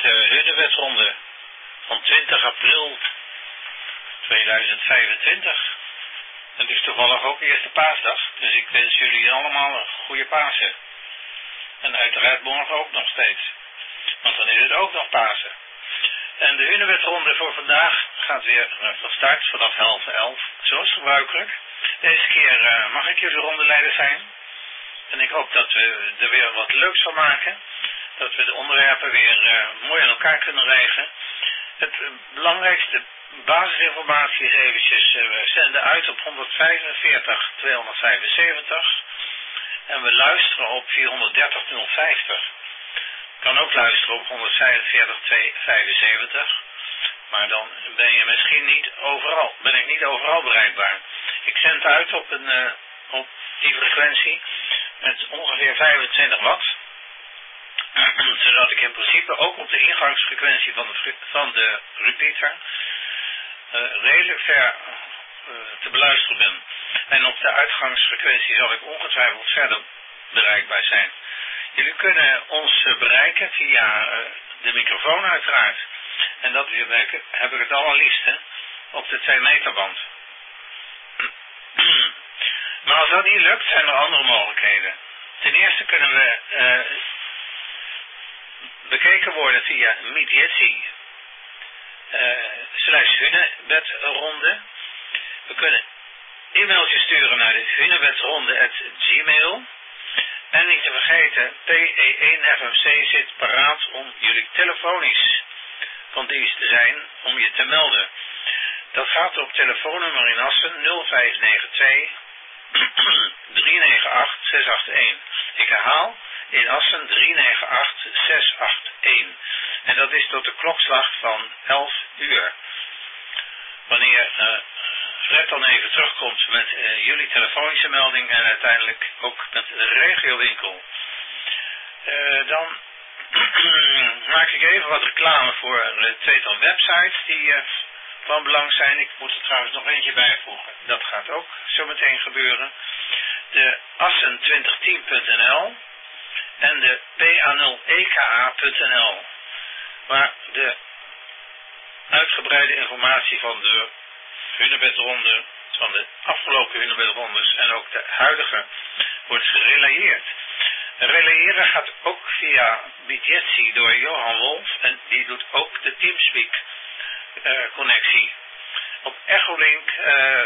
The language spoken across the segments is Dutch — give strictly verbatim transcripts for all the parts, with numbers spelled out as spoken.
de Hunebedronde van twintig april tweeduizend vijfentwintig. Het is toevallig ook eerste paasdag, dus ik wens jullie allemaal een goede Pasen. En uiteraard morgen ook nog steeds, want dan is het ook nog Pasen. En de Hunebedronde voor vandaag gaat weer van start vanaf half elf, zoals gebruikelijk. Deze keer uh, mag ik jullie rondeleider zijn. En ik hoop dat we er weer wat leuks van maken. Dat we de onderwerpen weer uh, mooi aan elkaar kunnen regelen. Het uh, belangrijkste basisinformatie is eventjes, uh, we zenden uit op honderdvijfenveertig tweehonderdvijfenzeventig. En we luisteren op vierhonderddertig nul vijftig. Je kan ook luisteren op honderdvijfenveertig tweehonderdvijfenzeventig. Maar dan ben je misschien niet overal, ben ik niet overal bereikbaar. Ik zend uit op, een, uh, op die frequentie met ongeveer vijfentwintig watt. Zodat ik in principe ook op de ingangsfrequentie van de, van de repeater uh, redelijk ver uh, te beluisteren ben. En op de uitgangsfrequentie zal ik ongetwijfeld verder bereikbaar zijn. Jullie kunnen ons uh, bereiken via uh, de microfoon uiteraard. En dat heb ik het allerliefste op de twee meter band. Maar als dat niet lukt, zijn er andere mogelijkheden. Ten eerste kunnen we uh, bekeken worden via Mediatie uh, slash Hunebedronde. We kunnen e-mailtjes sturen naar de hunebedronde at gmail. En niet te vergeten, P E één F M C zit paraat om jullie telefonisch van dienst te zijn om je te melden. Dat gaat op telefoonnummer in Assen nul vijf negen twee drie negen acht zes acht een. Ik herhaal, in Assen drie negen acht zes acht een. En dat is tot de klokslag van elf uur. Wanneer uh, Fred dan even terugkomt met uh, jullie telefonische melding en uiteindelijk ook met de regiowinkel. Uh, dan maak ik even wat reclame voor uh, tweetal websites die uh, van belang zijn. Ik moet er trouwens nog eentje bijvoegen. Dat gaat ook zo meteen gebeuren. De assen twintig tien punt n l en de P A nul E K A punt n l, waar de uitgebreide informatie van de Hunebedronde, van de afgelopen Hunebedrondes en ook de huidige, wordt gerelayeerd. Relayeren gaat ook via Mediatie door Johan Wolf en die doet ook de Teamspeak uh, connectie. Op Echolink, uh,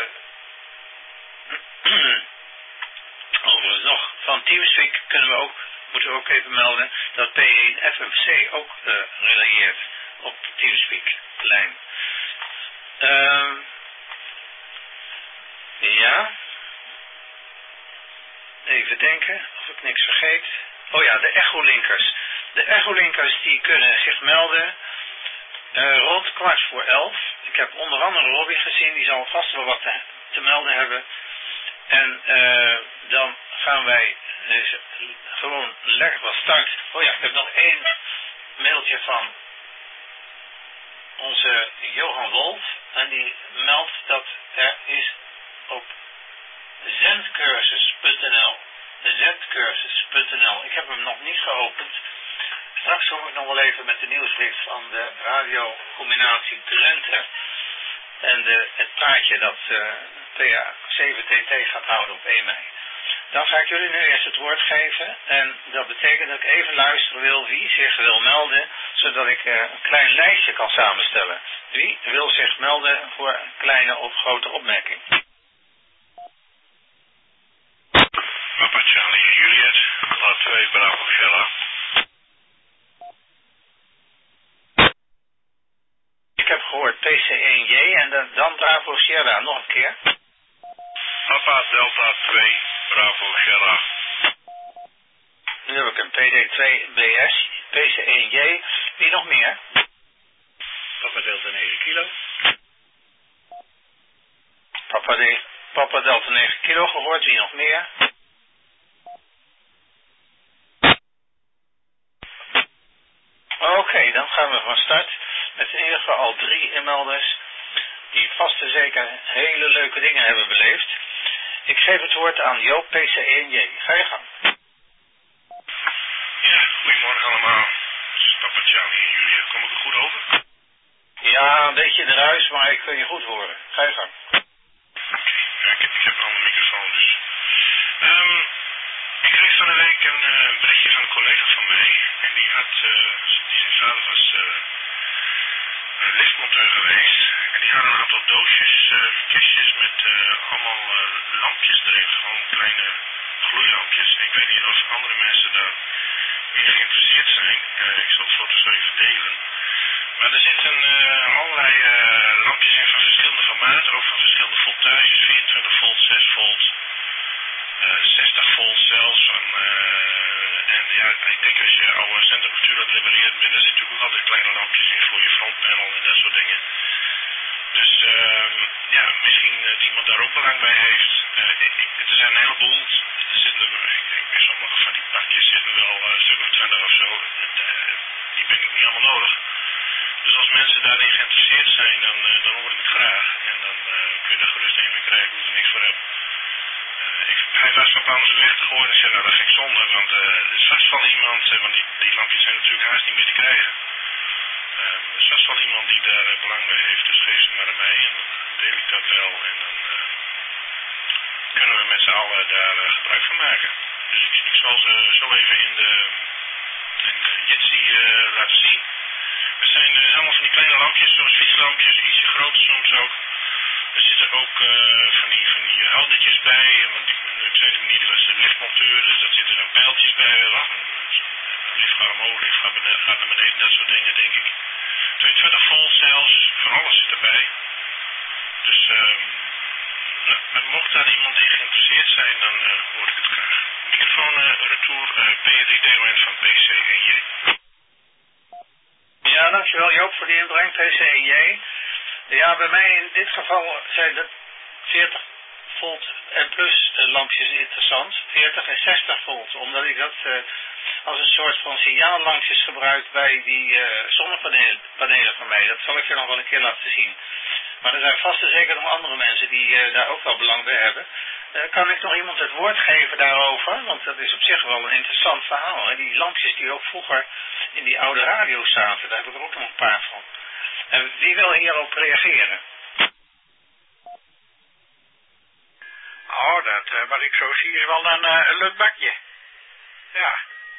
overigens nog, van Teamspeak kunnen we ook, moeten we ook even melden dat P één F M C ook uh, relayeert op de Teamspeak lijn. Uh, ja, even denken of ik niks vergeet. Oh ja, de Echolinkers. De Echolinkers die kunnen zich melden uh, rond kwart voor elf. Ik heb onder andere Robbie gezien, die zal vast wel wat te, te melden hebben. En uh, dan gaan wij dus gewoon lekker van start. Oh ja, ik heb nog één mailtje van onze Johan Wolf. En die meldt dat er is op zendcursus punt n l. De zendcursus punt n l. Ik heb hem nog niet geopend. Straks kom ik nog wel even met de nieuwsbrief van de radiocombinatie Drenthe. En de, het praatje dat uh, P A zeven T T gaat houden op één mei. Dan ga ik jullie nu eerst het woord geven. En dat betekent dat ik even luisteren wil wie zich wil melden. Zodat ik uh, een klein lijstje kan samenstellen. Wie wil zich melden voor een kleine of grote opmerking? Papa Charlie Juliet, laat twee Bravo Sierra. Ik heb gehoord P C één J en dan, dan Bravo Sierra. Nog een keer. Papa Delta twee Bravo Sierra. Nu heb ik een P D twee B S, P C één J. Wie nog meer? Papa Delta negen kilo. Papa, de, Papa Delta negen kilo gehoord. Wie nog meer? Oké, okay, dan gaan we van start met in ieder geval al drie inmelders die vast en zeker hele leuke dingen hebben beleefd. Ik geef het woord aan Joop P C één J. Ga je gang. Ja, goedemorgen allemaal. Papa Charlie en Juliet. Kom ik er goed over? Ja, een beetje de ruis, maar ik wil je goed horen. Ga je gang. Oké, okay. Ja, ik, heb, ik heb een andere microfoon dus. Um, ik kreeg van de week een uh, berichtje van een collega van mij. En die had, uh, die zijn vader was uh, een liftmonteur geweest. En die had een aantal doosjes, uh, kistjes met uh, allemaal uh, lampjes erin. Gewoon kleine gloeilampjes. Ik weet niet of andere mensen daar meer geïnteresseerd zijn. Uh, ik zal de foto's even delen. Maar er zitten uh, allerlei uh, lampjes in van verschillende formaten, ook van verschillende voltages, vierentwintig volt, zes volt, uh, zestig volt zelfs. Van, uh, en ja, ik denk als je oude centrumverstuur dat repareert, dan zitten natuurlijk ook altijd kleine lampjes in voor je frontpanel en dat soort dingen. Dus uh, ja, misschien uh, die iemand daar ook belang bij heeft. Uh, ik, ik, er zijn een heleboel. Er zitten, ik denk bij sommige van die pakjes zitten wel uh, een stuk of twintig of zo. Uh, die ben ik niet allemaal nodig. Dus als mensen daarin geïnteresseerd zijn, dan, uh, dan hoor ik het graag. En dan uh, kun je daar gerust een mee krijgen, ik moet er niks voor hebben. Uh, ik, hij was van plan ze weg te gooien en zei, nou dat vind ik zonde, want uh, er is vast wel iemand, uh, want die, die lampjes zijn natuurlijk haast niet meer te krijgen. Uh, er is vast wel iemand die daar uh, belang bij heeft, dus geef ze maar aan mij en dan deel ik dat wel en dan uh, kunnen we met z'n allen daar uh, gebruik van maken. Dus ik, ik zal ze zo even in de, in de Jitsi uh, laten zien. Het zijn uh, allemaal van die kleine lampjes, zoals fietslampjes, ietsje groter soms ook. Er zitten ook uh, van die, van die houdertjes bij, want die, ik zei de meneer die was de liftmonteur, dus daar zitten dan pijltjes bij. Wacht, een lift gaat omhoog, lift gaat, beneden, gaat naar beneden, dat soort dingen denk ik. tweeëntwintig volt zelfs, van alles zit erbij. Dus uh, nou, en mocht daar iemand in geïnteresseerd zijn, dan uh, hoor ik het graag. Microfoon uh, retour uh, P drie D O N van P C en J. Ja, dankjewel Joop voor die inbreng, P C en J. Ja, bij mij in dit geval zijn de veertig volt en plus lampjes interessant. veertig en zestig volt, omdat ik dat uh, als een soort van signaallampjes gebruik bij die uh, zonnepanelen panelen van mij. Dat zal ik je nog wel een keer laten zien. Maar er zijn vast en zeker nog andere mensen die uh, daar ook wel belang bij hebben. Uh, kan ik nog iemand het woord geven daarover? Want dat is op zich wel een interessant verhaal. Hè? Die lampjes die ook vroeger in die oude radio zaten, daar heb ik er ook nog een paar van. En wie wil hierop reageren? Oh, dat, uh, wat ik zo zie is wel een, uh, een leuk bakje. Ja.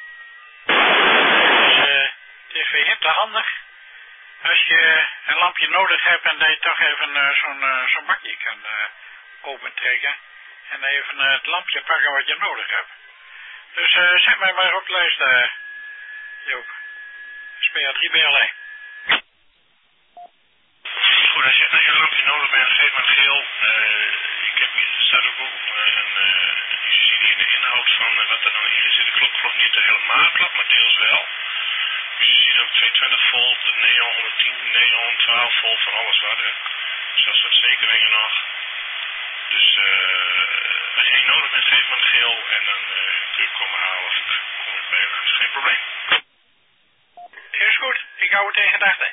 Dus, uh, het is weer hip te handig. Als je een lampje nodig hebt en dat je toch even uh, zo'n uh, zo'n bakje kan uh, opentrekken. En even uh, het lampje pakken wat je nodig hebt. Dus uh, zet mij maar op de lijst, uh, Joop. S P A drie B L E. Goed, als je nou een lampje nodig bent, geef maar een geel. Uh, ik heb hier, er staat ook op uh, een, uh, je ziet hier de inhoud van uh, wat er dan in zit. De klok klopt niet helemaal plat, maar deels wel. Dus je ziet ook tweehonderdtwintig volt, neon, honderdtien, neon, twaalf volt, van alles wat, hè. Zelfs wat zekeringen nog. Dus uh, als je een nodig bent, geef maar een geel en dan uh, kun je komen halen of uh, kom ik bij langs. Geen probleem. Is goed, ik hou het in gedachten.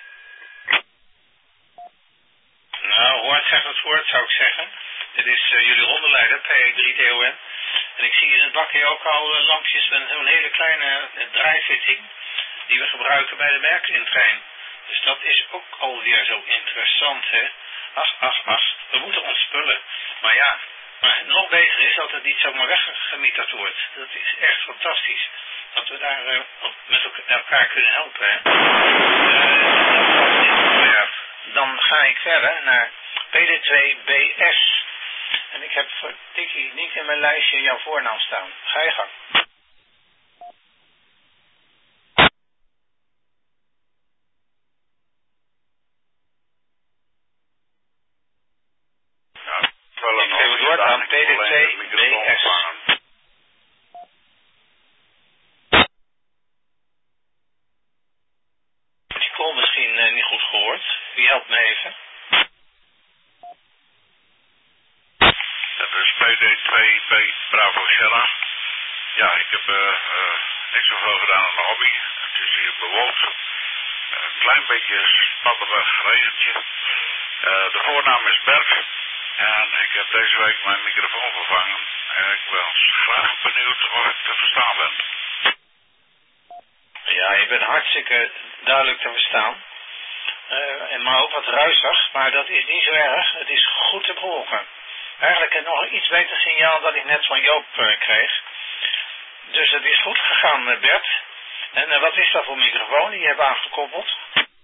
Nou, hoort zegt het woord, zou ik zeggen. Dit is uh, jullie rondeleider, P drie D O N. En ik zie in het bakje ook al uh, lampjes met zo'n hele kleine uh, draaifitting die we gebruiken bij de Merklin-trein. Dus dat is ook alweer zo interessant, hè. Ach, ach, ach, we moeten ons spullen. Maar ja, maar nog beter is dat het niet zomaar weggemieterd wordt. Dat is echt fantastisch. Dat we daar uh, met elkaar kunnen helpen, hè. Uh, Dan ga ik verder naar P D twee B S. En ik heb voor Tikkie niet in mijn lijstje jouw voornaam staan. Ga je gang. Ja, wel een ik geef het woord aan P D twee B S. Ik kon misschien uh, niet goed gehoord. Wie helpt me even? Dat is P D twee B Bravo Sierra. Ja, ik heb uh, uh, niks zoveel gedaan aan mijn hobby. Het is hier bewolkt. Een klein beetje spatterig regentje. Uh, de voornaam is Bert. En ik heb deze week mijn microfoon vervangen. En ik ben graag benieuwd of ik te verstaan ben. Ja, je ben hartstikke duidelijk te verstaan. Uh, en maar ook wat ruisig, maar dat is niet zo erg. Het is goed te volgen. Eigenlijk nog een iets beter signaal dat ik net van Joop uh, kreeg. Dus het is goed gegaan, uh, Bert. En uh, wat is dat voor microfoon die je hebt aangekoppeld?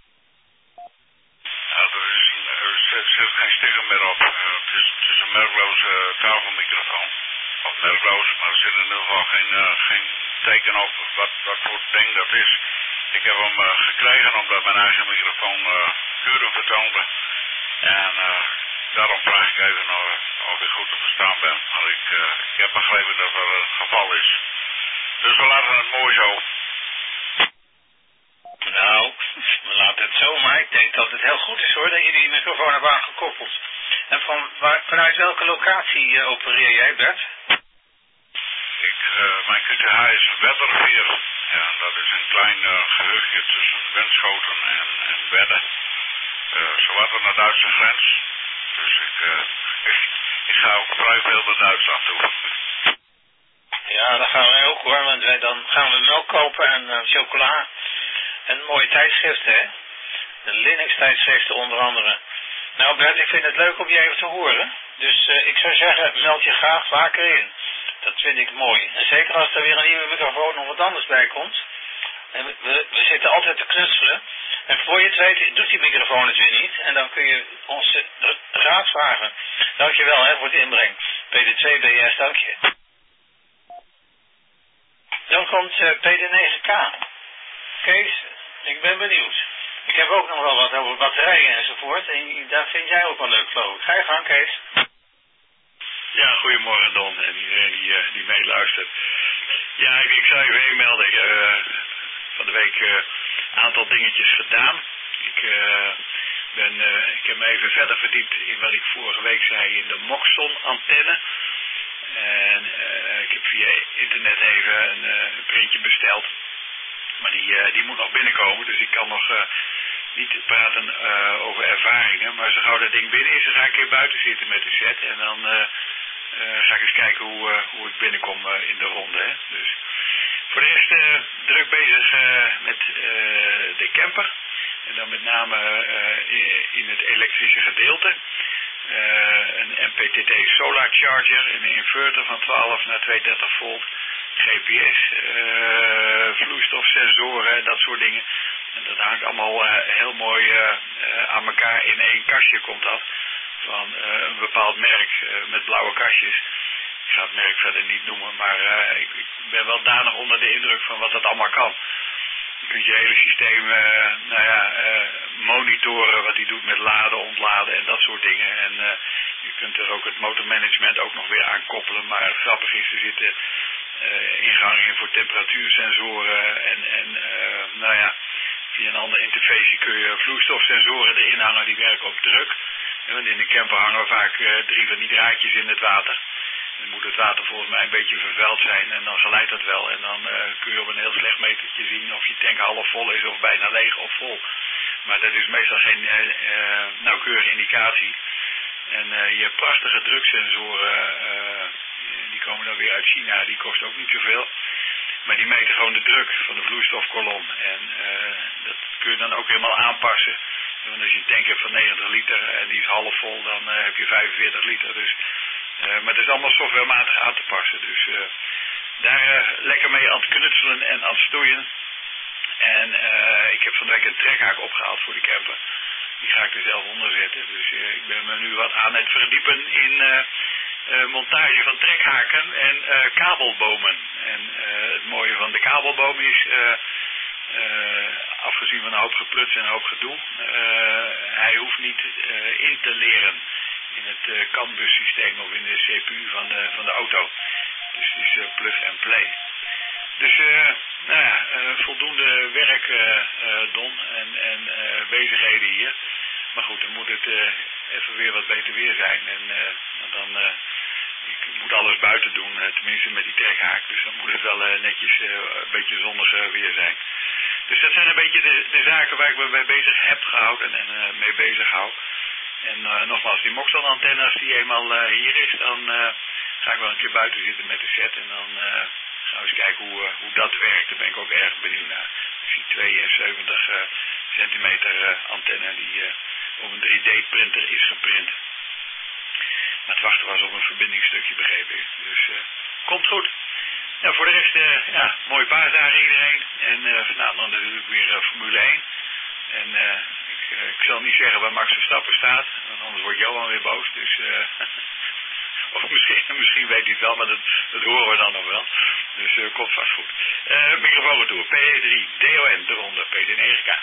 Ja, er is, er zit geen sticker meer op. Uh, het, is, het is een merkloze uh, tafelmicrofoon. Of merkloos, maar er zit in ieder geval geen, uh, geen teken op wat, wat voor ding dat is. Ik heb hem uh, gekregen omdat mijn eigen microfoon uh, keurig vertoonde. En uh, daarom vraag ik even of, of ik goed te verstaan ben. Maar ik, uh, ik heb begrepen dat er een geval is. Dus we laten het mooi zo. Nou, we laten het zo, maar ik denk dat het heel goed is hoor, dat je die microfoon hebt aangekoppeld. En van, waar, vanuit welke locatie uh, opereer jij, Bert? Ik, uh, mijn Q T H is Wedderveer. Ja, dat is een klein uh, gehuchtje tussen Wenschoten en, en Wedde. Uh, zo wat aan de Duitse grens. Dus ik, uh, ik, ik ga ook vrij veel naar Duitsland toe. Ja, dat gaan wij ook hoor, want wij, dan gaan we melk kopen en uh, chocola. En mooie tijdschriften, hè. De Linux tijdschriften onder andere. Nou Bert, ik vind het leuk om je even te horen. Dus uh, ik zou zeggen, meld je graag vaker in. Dat vind ik mooi. En zeker als er weer een nieuwe microfoon of wat anders bij komt. En we, we, we zitten altijd te knutselen. En voor je het weet doet die microfoon het weer niet. En dan kun je ons uh, raad vragen. Dankjewel hè, voor het inbreng. P D twee B S, dank je. Dan komt uh, P D negen K. Kees, ik ben benieuwd. Ik heb ook nog wel wat over batterijen enzovoort. En daar vind jij ook wel leuk, geloof ik. Ga je gang, Kees. Ja, goedemorgen Don en iedereen die, uh, die meeluistert. Ja, ik, ik zou even melden. Ik heb uh, van de week een uh, aantal dingetjes gedaan. Ik, uh, ben, uh, ik heb me even verder verdiept in wat ik vorige week zei in de Moxon antenne. En uh, ik heb via internet even een, uh, een printje besteld. Maar die, uh, die moet nog binnenkomen, dus ik kan nog uh, niet praten uh, over ervaringen. Maar zo gauw dat ding binnen is, dan ga ik weer buiten zitten met de set. En dan uh, uh, ga ik eens kijken hoe, uh, hoe ik binnenkom uh, in de ronde. Hè. Dus voor de rest uh, druk bezig uh, met uh, de camper. En dan met name uh, in, in het elektrische gedeelte. Uh, een M P T T Solar Charger, een inverter van twaalf naar tweehonderddertig volt. G P S, uh, vloeistofsensoren, dat soort dingen. En dat hangt allemaal uh, heel mooi uh, uh, aan elkaar in één kastje komt dat. Van uh, een bepaald merk uh, met blauwe kastjes. Ik ga het merk verder niet noemen, maar uh, ik, ik ben wel danig onder de indruk van wat dat allemaal kan. Je kunt je hele systeem uh, nou ja, uh, monitoren wat hij doet met laden, ontladen en dat soort dingen. En uh, je kunt er ook het motormanagement ook nog weer aan koppelen. Maar het grappige is, er zitten uh, ingangen in voor temperatuursensoren en, en uh, nou ja, via een ander interface kun je vloeistofsensoren erin hangen, die werken op druk. En want in de camper hangen vaak uh, drie van die draadjes in het water. Dan moet het water volgens mij een beetje vervuild zijn en dan geleidt dat wel. En dan uh, kun je op een heel slecht metertje zien of je tank half vol is of bijna leeg of vol. Maar dat is meestal geen uh, uh, nauwkeurige indicatie. En uh, je hebt prachtige druksensoren, uh, die komen dan weer uit China, die kosten ook niet zoveel. Maar die meten gewoon de druk van de vloeistofkolom. En uh, dat kun je dan ook helemaal aanpassen. Want als je een tank hebt van negentig liter en die is half vol, dan uh, heb je vijfenveertig liter. Dus Uh, maar het is allemaal softwarematig aan te passen. Dus uh, daar uh, lekker mee aan het knutselen en aan het stoeien. En uh, ik heb van de week een trekhaak opgehaald voor die camper. Die ga ik er zelf onder zetten. Dus uh, ik ben me nu wat aan het verdiepen in uh, uh, montage van trekhaken en uh, kabelbomen. En uh, het mooie van de kabelboom is, uh, uh, afgezien van een hoop gepluts en een hoop gedoe, uh, hij hoeft niet uh, in te leren in het uh, CAN-bus systeem of in de C P U van de, van de auto. Dus het is uh, plug and play. Dus uh, nou ja, uh, voldoende werk uh, uh, Don en, en uh, bezigheden hier. Maar goed, dan moet het uh, even weer wat beter weer zijn. En uh, dan uh, ik moet alles buiten doen, uh, tenminste met die trekhaak. Dus dan moet het wel uh, netjes uh, een beetje zonnig uh, weer zijn. Dus dat zijn een beetje de, de zaken waar ik me mee bezig heb gehouden en uh, mee bezig hou. En uh, nogmaals, die Moxon-antenne, als die eenmaal uh, hier is, dan uh, ga ik wel een keer buiten zitten met de set. En dan uh, gaan we eens kijken hoe, uh, hoe dat werkt. Daar ben ik ook erg benieuwd naar. Dus die twee tweeënzeventig uh, centimeter uh, antenne die uh, op een drie D printer is geprint. Maar het wachten was op een verbindingsstukje, begreep ik. Dus uh, komt goed. Nou, voor de rest, uh, ja, mooie paasdagen iedereen. En uh, vanavond natuurlijk weer uh, Formule één. En uh, ik, uh, ik zal niet zeggen waar Max Verstappen staat, want anders wordt Johan weer boos. Dus, uh, of misschien, misschien weet hij het wel, maar dat, dat horen we dan nog wel. Dus uh, komt vast goed. Uh, microfoon retour. P E drie, D O N, de ronde, P D negen K.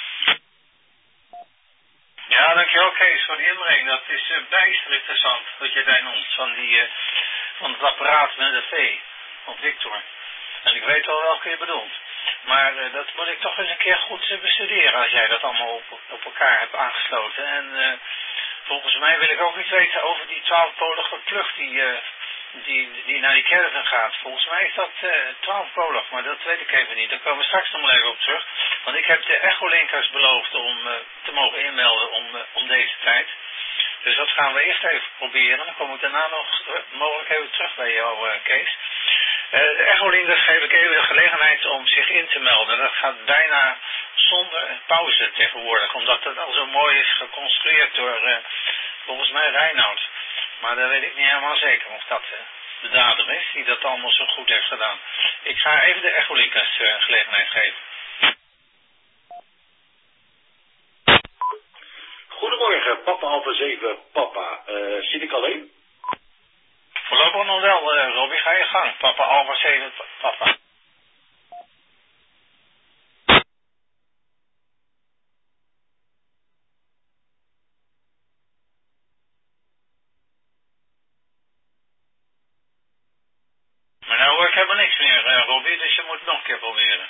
Ja, dankjewel Kees voor die inbreng. Dat is uh, bijster interessant wat je daar noemt. Van, die, uh, van het apparaat met de V op Victor. En ik weet wel welke je bedoelt. Maar uh, dat moet ik toch eens een keer goed uh, bestuderen als jij dat allemaal op, op elkaar hebt aangesloten. En uh, volgens mij wil ik ook iets weten over die twaalfpolige plug die, uh, die, die naar die caravan gaat. Volgens mij is dat uh, twaalfpolig, maar dat weet ik even niet. Daar komen we straks nog maar even op terug. Want ik heb de echolinkers beloofd om uh, te mogen inmelden om, uh, om deze tijd. Dus dat gaan we eerst even proberen. Dan kom ik daarna nog uh, mogelijk even terug bij jou, uh, Kees. Uh, de echolinkers geef ik even de gelegenheid om zich in te melden. Dat gaat bijna zonder pauze tegenwoordig. Omdat het al zo mooi is geconstrueerd door uh, volgens mij Reinoud. Maar dan weet ik niet helemaal zeker of dat uh, de dader is die dat allemaal zo goed heeft gedaan. Ik ga even de echolinkers uh, gelegenheid geven. Goedemorgen, papa Alpha zeven, papa. Uh, zit ik alleen? Voorlopig nog wel, uh, Robbie, ga je gang. Papa Alpha zeven, papa. Maar nou hoor ik helemaal niks meer, uh, Robbie, dus je moet het nog een keer proberen.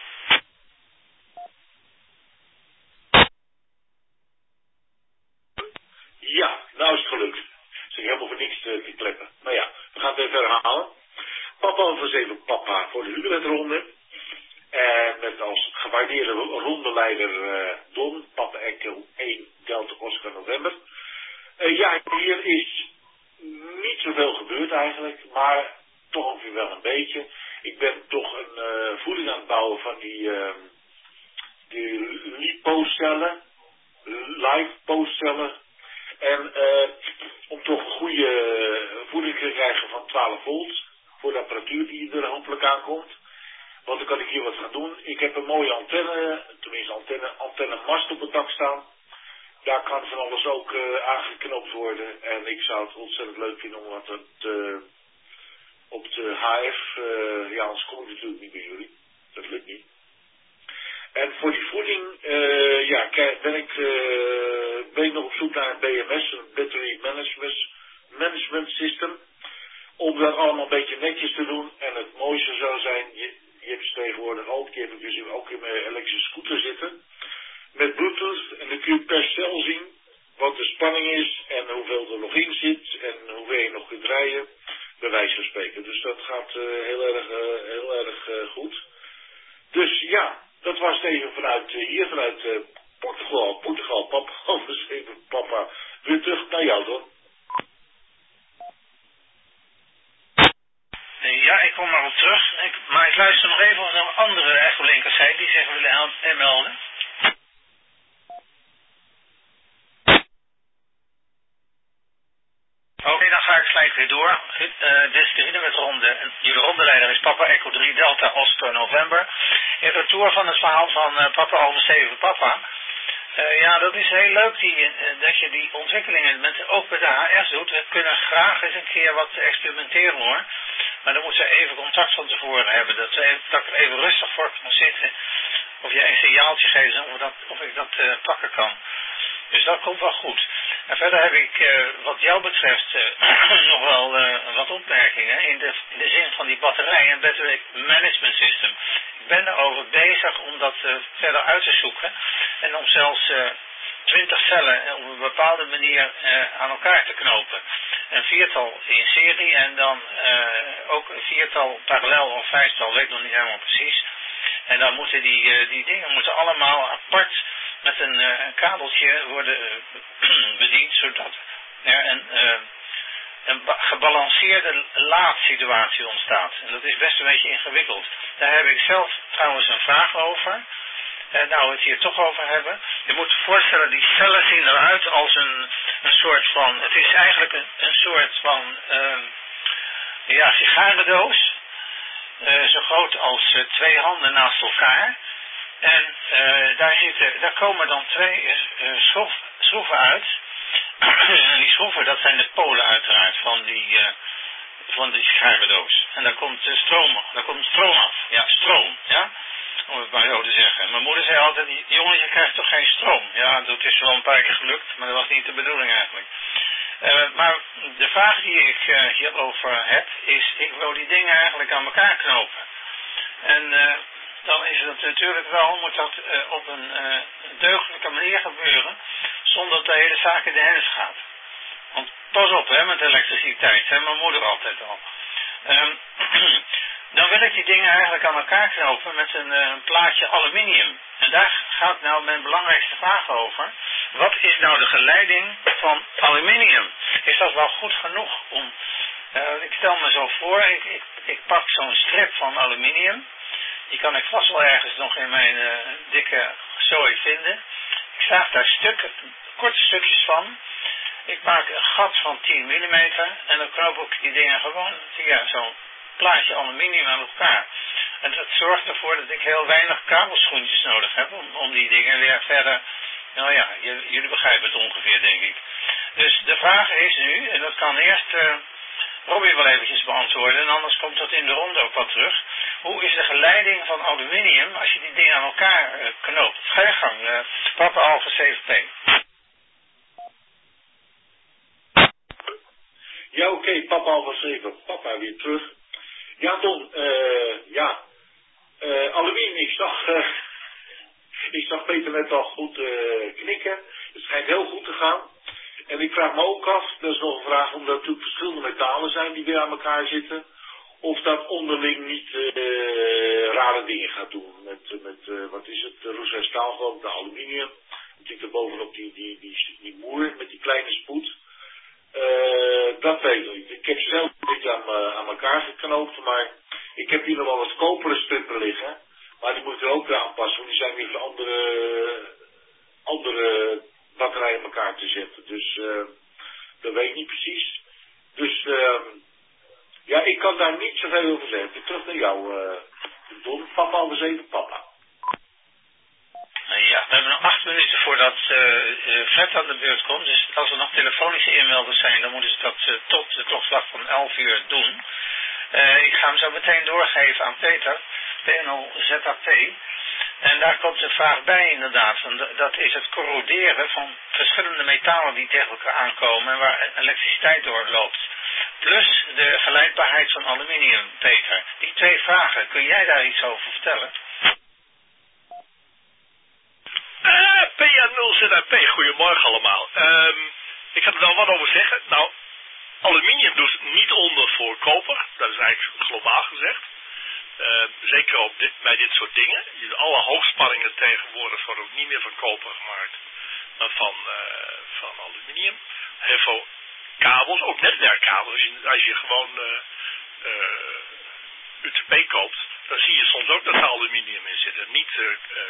Ja, nou is het gelukt. Ze zijn helemaal voor niks te, te kleppen. Maar ja, we gaan het even herhalen. Papa Alpha zeven, papa voor de Huurwetronde. En met als gewaardeerde rondeleider uh, Don, Papa Echo één, Delta Oscar November. Uh, ja, hier is niet zoveel gebeurd eigenlijk, maar toch ook weer wel een beetje. Ik ben toch een uh, voeding aan het bouwen van die, uh, die lipocellen, live postcellen. En uh, om toch een goede voeding te krijgen van twaalf volt voor de apparatuur die er hopelijk aankomt. Want dan kan ik hier wat gaan doen. Ik heb een mooie antenne, tenminste antenne, antennemast op het dak staan. Daar kan van alles ook uh, aangeknopt worden. En ik zou het ontzettend leuk vinden omdat het uh, op de H F, uh, ja anders kom ik natuurlijk niet bij jullie. Dat lukt niet. En voor die voeding, uh, ja, ben ik, uh, ben ik nog op zoek naar een B M S, een Battery Management, Management System. Om dat allemaal een beetje netjes te doen. En het mooiste zou zijn, je, je hebt ze tegenwoordig ook, die heb ik dus ook in mijn elektrische scooter zitten. Met Bluetooth, en dan kun je per cel zien wat de spanning is en hoeveel er nog in zit en hoeveel je nog kunt rijden, bij wijze van spreken. Dus dat gaat uh, heel erg, uh, heel erg uh, goed. Dus ja, dat was het even vanuit uh, hier, vanuit uh, Portugal, Portugal, papa, anders even papa, weer terug naar jou dan. Ja, ik kom maar op terug. Ik, maar ik luister nog even of er nog andere echolinkers zijn die zich willen aanmelden. Oké, okay, dan ga ik gelijk weer door. Uh, dit is de Huurwetronde. Jullie rondeleider is Papa Echo drie Delta Oscar November. In het retour van het verhaal van uh, Papa Alpha zeven Papa. Uh, ja, dat is heel leuk die, uh, dat je die ontwikkelingen met, ook met de H S doet. We kunnen graag eens een keer wat experimenteren hoor. Maar dan moet ze even contact van tevoren hebben. Dat, ze even, dat ik er even rustig voor kan zitten. Of je een signaaltje geeft of, dat, of ik dat uh, pakken kan. Dus dat komt wel goed. En verder heb ik uh, wat jou betreft uh, nog wel uh, wat opmerkingen in de, in de zin van die batterij en battery management system. Ik ben erover bezig om dat uh, verder uit te zoeken en om zelfs uh, twintig cellen op een bepaalde manier uh, aan elkaar te knopen. Een viertal in serie en dan uh, ook een viertal parallel of vijftal, weet ik nog niet helemaal precies. En dan moeten die, uh, die dingen moeten allemaal apart met een, uh, een kabeltje worden uh, bediend, zodat er een, uh, een gebalanceerde laadsituatie ontstaat. En dat is best een beetje ingewikkeld. Daar heb ik zelf trouwens een vraag over. uh, nou we het hier toch over hebben. Je moet je voorstellen, die cellen zien eruit als een, een soort van, het is eigenlijk een, een soort van, uh, ja, sigarendoos. Uh, zo groot als uh, twee handen naast elkaar. En uh, daar, zitten, daar komen dan twee uh, schroef, schroeven uit. En die schroeven, dat zijn de polen uiteraard van die, uh, van die sigarendoos. En daar komt uh, stroom, daar komt stroom af. Ja, stroom. Ja? Om het maar zo te zeggen. Mijn moeder zei altijd, jongen, je krijgt toch geen stroom? Ja, dat is wel een paar keer gelukt, maar dat was niet de bedoeling eigenlijk. Uh, maar de vraag die ik uh, hierover heb, is, ik wil die dingen eigenlijk aan elkaar knopen. En uh, dan is het natuurlijk wel, moet dat uh, op een uh, deugdelijke manier gebeuren, zonder dat de hele zaak in de hens gaat. Want pas op, hè, met elektriciteit, hè, mijn moeder altijd al. Um, dan wil ik die dingen eigenlijk aan elkaar knopen met een, uh, een plaatje aluminium. En daar gaat nou mijn belangrijkste vraag over. Wat is nou de geleiding van aluminium? Is dat wel goed genoeg om... Uh, ik stel me zo voor, ik, ik, ik pak zo'n strip van aluminium. Die kan ik vast wel ergens nog in mijn uh, dikke zooi vinden. Ik zaag daar stukken, korte stukjes van. Ik maak een gat van tien millimeter en dan knoop ik die dingen gewoon via zo'n plaatje aluminium aan elkaar. En dat zorgt ervoor dat ik heel weinig kabelschoentjes nodig heb om, om die dingen weer verder... Nou ja, j- jullie begrijpen het ongeveer, denk ik. Dus de vraag is nu, en dat kan eerst uh, Robbie wel eventjes beantwoorden, en anders komt dat in de ronde ook wat terug. Hoe is de geleiding van aluminium als je die dingen aan elkaar uh, knoopt? Ga je gang, uh, Papa Alpha zeven P. Ja, oké, okay, Papa Alpha zeven, papa weer terug. Ja, Don, uh, ja, uh, aluminium, ik zag... Uh, Ik zag Peter net al goed uh, knikken. Het schijnt heel goed te gaan. En ik vraag me ook af, dat is nog een vraag, omdat er natuurlijk verschillende metalen zijn die weer aan elkaar zitten. Of dat onderling niet uh, rare dingen gaat doen. Met, met uh, wat is het, roest en staal, gewoon de aluminium. Natuurlijk erbovenop die, die, die, die moer met die kleine spoed. Uh, dat weet ik niet. Ik heb ze zelf een beetje aan, uh, aan elkaar geknoopt, maar ik heb hier nog wel eens koperen stukken liggen. Maar die moeten er ook weer aanpassen, want die zijn weer van andere, andere batterijen in elkaar te zetten. Dus uh, dat weet ik niet precies. Dus uh, ja, ik kan daar niet zoveel over zeggen. Terug naar jou, uh, Don. Papa, anders even papa. Ja, we hebben nog acht minuten voordat uh, uh, Fred aan de beurt komt. Dus als er nog telefonische inmelders zijn, dan moeten ze dat uh, tot de klokslag van elf uur doen. Uh, ik ga hem zo meteen doorgeven aan Peter, P N L Z A P. En daar komt een vraag bij inderdaad. Dat is het corroderen van verschillende metalen die tegen elkaar aankomen en waar elektriciteit doorloopt. Plus de geleidbaarheid van aluminium, Peter. Die twee vragen, kun jij daar iets over vertellen? Uh, P N L Z A P, goedemorgen allemaal. Um, ik ga er wel wat over zeggen. Nou, aluminium doet niet onder voor koper. Dat is eigenlijk globaal gezegd. Uh, zeker op dit, bij dit soort dingen. Alle hoogspanningen tegenwoordig worden ook niet meer van koper gemaakt, maar van, uh, van aluminium. Heel veel kabels, ook netwerkkabels. Als je, als je gewoon uh, uh, U T P koopt, dan zie je soms ook dat er aluminium in zit. En niet uh, uh,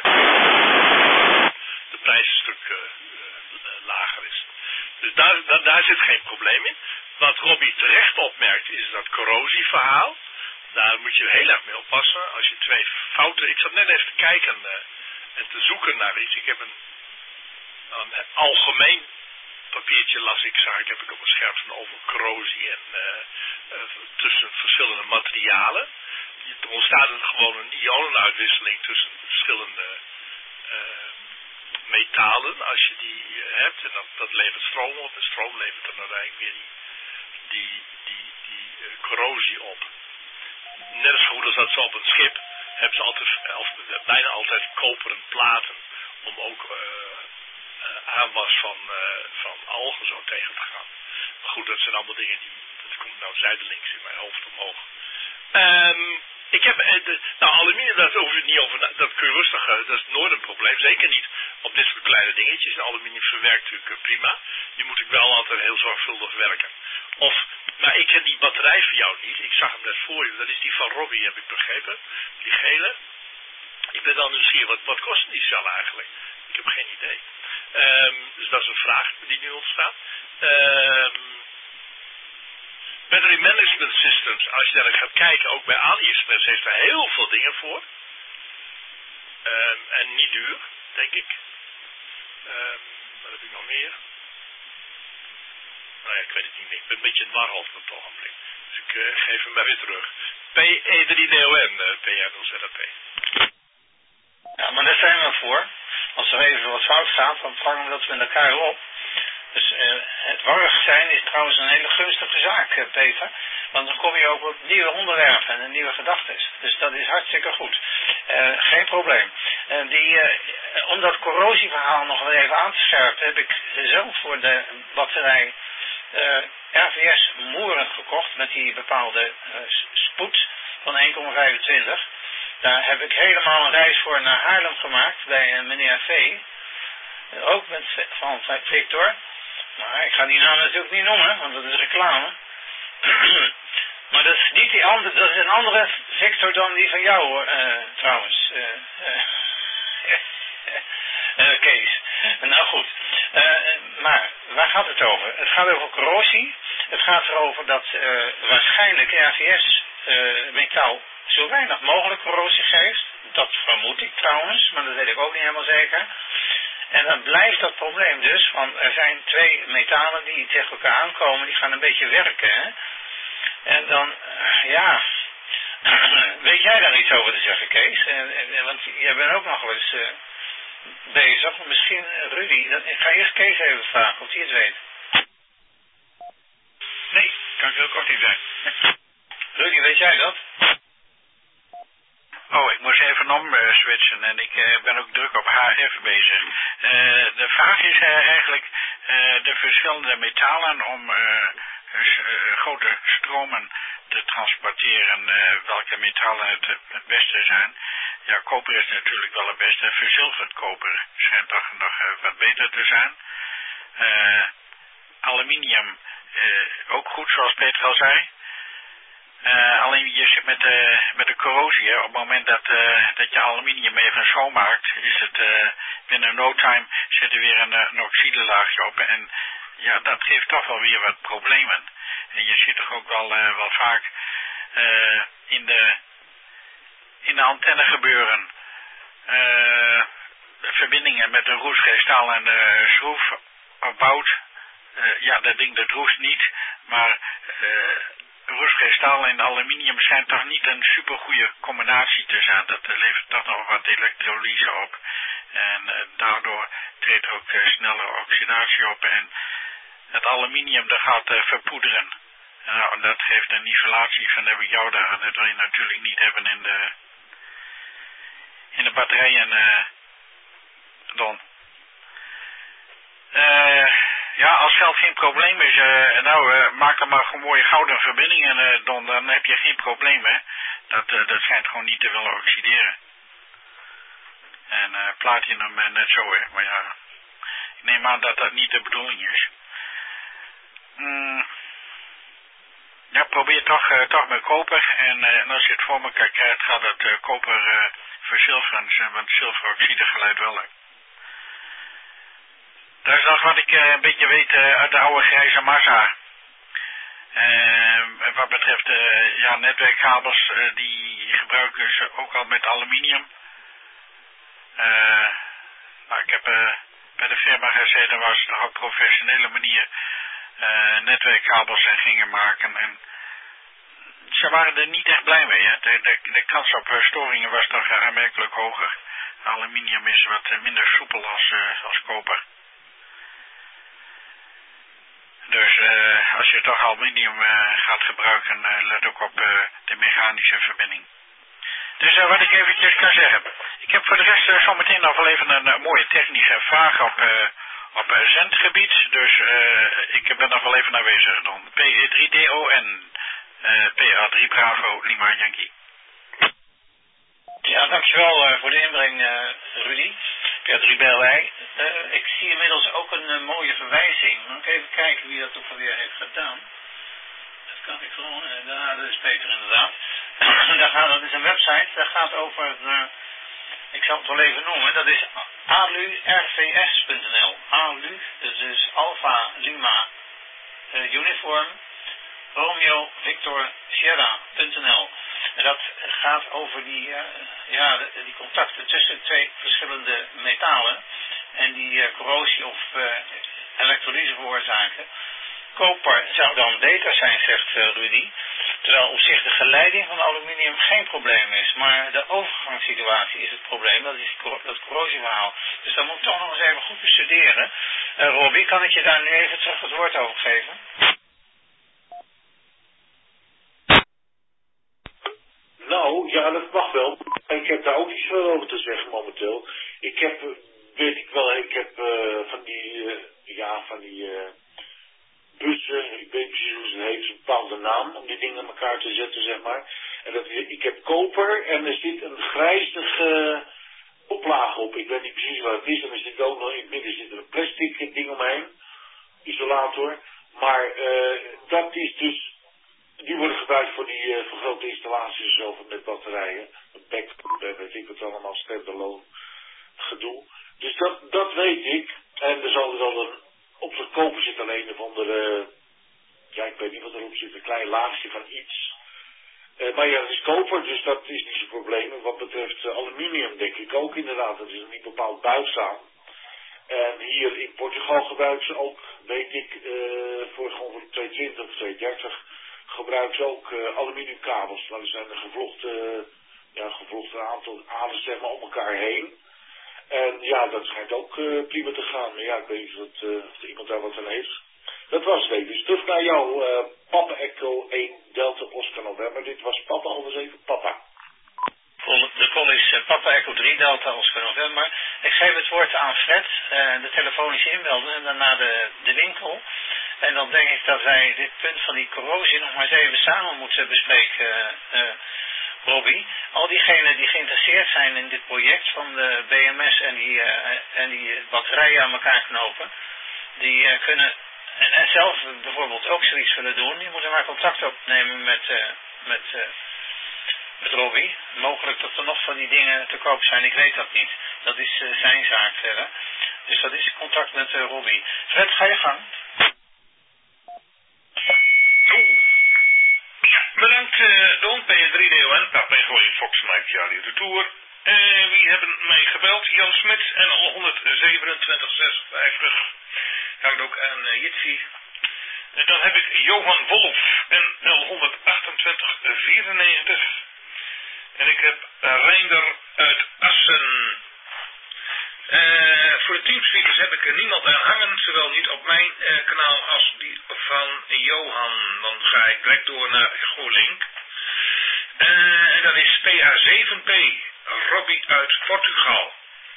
de prijs een stuk uh, uh, lager is. Dus daar, daar, daar zit geen probleem in. Wat Robbie terecht opmerkt is dat corrosieverhaal. Daar moet je heel erg mee oppassen. Als je twee fouten... Ik zat net even te kijken uh, en te zoeken naar iets. Ik heb een, een algemeen papiertje las ik, zag ik, heb ik op een scherm van over corrosie en uh, uh, tussen verschillende materialen. Er ontstaat er gewoon een ionenuitwisseling tussen verschillende uh, metalen. Als je die uh, hebt en dat, dat levert stroom op. En stroom levert dan uiteindelijk weer die, die, die, die uh, corrosie op. Net als goed als dat ze op het schip hebben ze altijd, of, bijna altijd koperen platen om ook uh, uh, aanwas van, uh, van algen zo tegen te gaan. Maar goed, dat zijn allemaal dingen die, dat komt nou zijdelings in mijn hoofd omhoog. Um, ik heb, uh, de, nou aluminium, daar hoef je het niet over, dat kun je rustig, uh, dat is nooit een probleem. Zeker niet op dit soort kleine dingetjes. Aluminium verwerkt natuurlijk uh, prima. Die moet ik wel altijd heel zorgvuldig werken. Of, maar ik heb die batterij voor jou niet. Ik zag hem net voor je. Dat is die van Robbie, heb ik begrepen. Die gele. Ik ben wel nieuwsgierig, wat, wat kosten die cellen eigenlijk? Ik heb geen idee. Um, dus dat is een vraag die nu ontstaat. Um, battery management systems, als je daar gaat kijken, ook bij AliExpress heeft daar heel veel dingen voor. Um, en niet duur, denk ik. Um, wat heb ik nog meer? Nou ja, ik weet het niet meer. Ik ben een beetje in het warhoofd op het ogenblik. Dus ik uh, geef hem maar weer terug. P E drie D O N, uh, P R nul Z P. Ja, maar daar zijn we voor. Als er even wat fout staat, dan vangen we dat met elkaar op. Dus uh, het warrig zijn is trouwens een hele gunstige zaak, uh, Peter. Want dan kom je ook op nieuwe onderwerpen en nieuwe gedachten. Dus dat is hartstikke goed. Uh, geen probleem. Uh, die, uh, om dat corrosieverhaal nog weer even aan te scherpen, heb ik zelf voor de batterij uh, R V S Moeren gekocht met die bepaalde uh, spoed van één komma vijfentwintig. Daar heb ik helemaal een reis voor naar Haarlem gemaakt bij een meneer V. Ook met, van Victor. Maar ik ga die naam natuurlijk niet noemen, want dat is reclame. Maar dat is niet die andere, dat is een andere Victor dan die van jou uh, trouwens. Uh, uh, uh, Kees. Nou goed. Uh, maar waar gaat het over? Het gaat over corrosie. Het gaat erover dat uh, waarschijnlijk R V S uh, metaal zo weinig mogelijk corrosie geeft. Dat vermoed ik trouwens, maar dat weet ik ook niet helemaal zeker. En dan blijft dat probleem dus, want er zijn twee metalen die tegen elkaar aankomen, die gaan een beetje werken. Hè? En dan, uh, ja, weet jij daar iets over te zeggen, Kees? En, en, want jij bent ook nog wel eens uh, bezig. Misschien uh, Rudy, dat, ik ga eerst Kees even vragen of hij het weet. Nee, kan ik heel kort niet zijn. Rudy, weet jij dat? Oh, ik moest even omswitchen en ik uh, ben ook druk op H F bezig. Uh, de vraag is uh, eigenlijk uh, de verschillende metalen om uh, uh, grote stromen te transporteren, uh, welke metalen het, het beste zijn. Ja, koper is natuurlijk wel het beste. Verzilverd koper schijnt toch nog uh, wat beter te zijn. Uh, aluminium uh, ook goed, zoals Peter al zei. Uh, alleen je zit met de, met de corrosie, hè. Op het moment dat, uh, dat je aluminium even schoonmaakt, is het uh, binnen no time zit er weer een, een oxidelaagje op. En ja, dat geeft toch wel weer wat problemen. En je ziet toch ook wel, uh, wel vaak uh, in, de, in de antenne gebeuren uh, verbindingen met een roestvrij staal en de schroef opbouwt. Uh, ja, dat ding dat roest niet, maar uh, roestvrij staal en aluminium schijnt toch niet een supergoeie combinatie te zijn. Dat uh, levert toch nog wat elektrolyse op. En uh, daardoor treedt ook uh, sneller oxidatie op. En het aluminium dat gaat uh, verpoederen. Uh, dat geeft een nivelatie van de jouwda. En dat wil je natuurlijk niet hebben in de, in de batterijen. Uh, dan. Uh, Ja, als geld geen probleem is, uh, nou, uh, maak er maar gewoon mooie gouden verbindingen, uh, dan, dan heb je geen probleem, hè. Dat, uh, dat schijnt gewoon niet te willen oxideren. En uh, platinum uh, net zo, hè. Maar ja, ik neem aan dat dat niet de bedoeling is. Mm. Ja, probeer toch, uh, toch met koper. En, uh, en als je het voor elkaar krijgt, gaat het uh, koper uh, verzilveren, want zilveroxide geleidt wel, hè. Dat is nog wat ik uh, een beetje weet uh, uit de oude grijze massa. Uh, wat betreft uh, ja, netwerkkabels, uh, die gebruiken ze ook al met aluminium. Uh, nou, ik heb uh, bij de firma gezeten waar ze toch op professionele manier uh, netwerkkabels en gingen maken. En ze waren er niet echt blij mee. Hè? De, de, de kans op uh, storingen was toch uh, aanmerkelijk hoger. Aluminium is wat uh, minder soepel als, uh, als koper. Dus uh, als je toch aluminium uh, gaat gebruiken, uh, let ook op uh, de mechanische verbinding. Dus uh, wat ik eventjes kan zeggen. Ik heb voor de rest uh, zometeen nog wel even een uh, mooie technische vraag op, uh, op uh, zendgebied. Dus uh, ik ben nog wel even aanwezig dan. P E drie D O N, uh, P A drie Bravo Lima Yankee. Ja, dankjewel uh, voor de inbreng, uh, Rudy. P A drie B L I. Uh, ik zie inmiddels ook een uh, mooie verwijzing. Moet ik even kijken wie dat ook alweer heeft gedaan. Dat kan ik gewoon. Uh, daar, dat is Peter inderdaad. daar gaat, dat is een website. Dat gaat over de ik zal het wel even noemen, dat is alurvs punt n l. Alu, dus, dus Alpha Lima uh, Uniform Romeo Victor Sierra punt n l. En dat gaat over die, uh, ja, die contacten tussen twee verschillende metalen en die uh, corrosie of uh, elektrolyse veroorzaken. Koper zou dan beter zijn, zegt uh, Rudy. Terwijl op zich de geleiding van aluminium geen probleem is. Maar de overgangssituatie is het probleem. Dat is dat corrosieverhaal. Dus dat moet ik toch nog eens even goed bestuderen. Uh, Robbie, kan ik je daar nu even terug het woord over geven? Nou, ja, dat mag wel. Ik heb daar ook iets over te zeggen momenteel. Ik heb, weet ik wel, ik heb uh, van die, uh, ja, van die uh, bussen, ik weet precies hoe ze heet, een bepaalde naam om die dingen aan elkaar te zetten, zeg maar. En dat, ik heb koper en er zit een grijzige oplage op. Ik weet niet precies wat het is. En er zit ook nog in het midden zit er een plastic ding omheen, isolator. Maar uh, dat is dus, die worden gebruikt voor die uh, voor grote installaties of zo met batterijen. Een back, weet ik wat allemaal, standalone gedoe. Dus dat, dat weet ik. En er zal er wel een, op de koper zit alleen een of andere, ja, ik weet niet wat erop zit, een klein laagje van iets. Uh, maar ja, dat is koper, dus dat is niet zo'n probleem. En wat betreft uh, aluminium denk ik ook inderdaad, dat is een niet bepaald buigzaam. En hier in Portugal gebruiken ze ook, weet ik, uh, voor gewoon voor tweehonderdtwintig of tweehonderddertig gebruiken ze ook uh, aluminiumkabels. Maar er zijn een gevlochten, ja, gevlochten aantal aders zeg maar om elkaar heen. En ja, dat schijnt ook uh, prima te gaan. Maar ja, ik weet niet of, uh, of er iemand daar wat aan heeft. Dat was het even. Dus terug naar jou, uh, Papa Echo één Delta Oscar November. Dit was Papa, anders even Papa. De call is uh, Papa Echo drie Delta Oscar November. Ik geef het woord aan Fred, uh, de telefonische inbelden en daarna de, de winkel. En dan denk ik dat wij dit punt van die corrosie nog maar eens even samen moeten bespreken, uh, uh, Robbie. Al diegenen die geïnteresseerd zijn in dit project van de B M S en die, uh, en die batterijen aan elkaar knopen, die uh, kunnen, en, en zelf bijvoorbeeld ook zoiets willen doen, die moeten maar contact opnemen met, uh, met, uh, met Robbie. Mogelijk dat er nog van die dingen te koop zijn, ik weet dat niet. Dat is uh, zijn zaak verder. Dus dat is contact met uh, Robbie. Fred, ga je gang. Bedankt, uh, Don, P drie D O N, Papa Echo Fox Mike Charlie de Tour. Uh, wie hebben mij gebeld? Jan Smit en al honderdzevenentwintig zesenvijftig. Hangt ook aan uh, Jitsi. En dan heb ik Johan Wolf en L honderdachtentwintig vierennegentig. En ik heb uh, Reinder uit Assen. Uh, voor de teamspeakers heb ik er niemand aan hangen, zowel niet op mijn uh, kanaal als die van Johan. Dan ga ik direct door naar GoLink. Uh, en dat is P A zeven P, Robbie uit Portugal.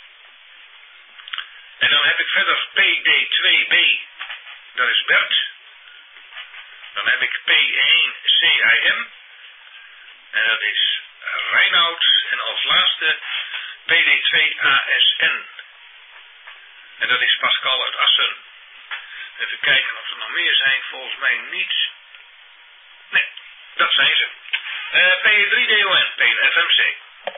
En dan heb ik verder P D twee B, dat is Bert. Dan heb ik P één C I M, en dat is Reinoud. En als laatste P D twee A S N. En dat is Pascal uit Assen. Even kijken of er nog meer zijn. Volgens mij niet. Nee, dat zijn ze. Uh, P drie D O N, P N F M C.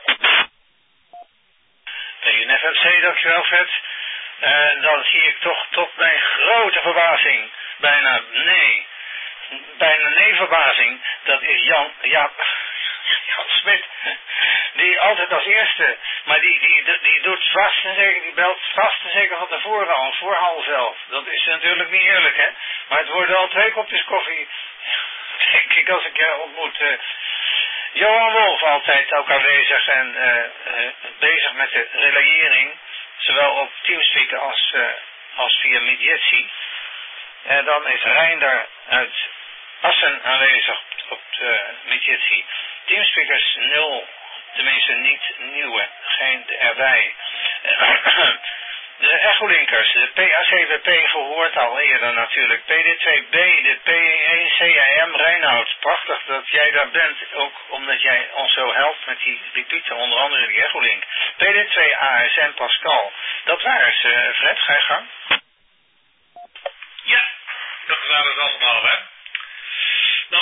P N F M C, dankjewel Fred. Uh, dan zie ik toch tot mijn grote verbazing, bijna nee, bijna nee verbazing, dat is Jan, ja, Jan Smit, die altijd als eerste, maar die, die, die, die doet vast en zeker, die belt vast en zeker van tevoren al, voor half elf. Dat is natuurlijk niet eerlijk, hè, maar het worden al twee kopjes koffie, denk ik, als ik je ontmoet. Uh, Johan Wolf altijd ook aanwezig en uh, uh, bezig met de relayering, zowel op Teamspeaker als, uh, als via Midjetsi. En dan is Reinder uit Assen aanwezig op uh, Midjetsi. Teamspeakers nul, tenminste niet nieuwe, geen erbij. De echolinkers, de P A zeven P gehoord al eerder natuurlijk. P D twee B, de P één C I M, Reinoud. Prachtig dat jij daar bent, ook omdat jij ons zo helpt met die repeater, onder andere die echolink. P D twee A S N, Pascal. Dat waren ze, Fred, ga je gang? Ja, dat waren ze allemaal, hè. Dan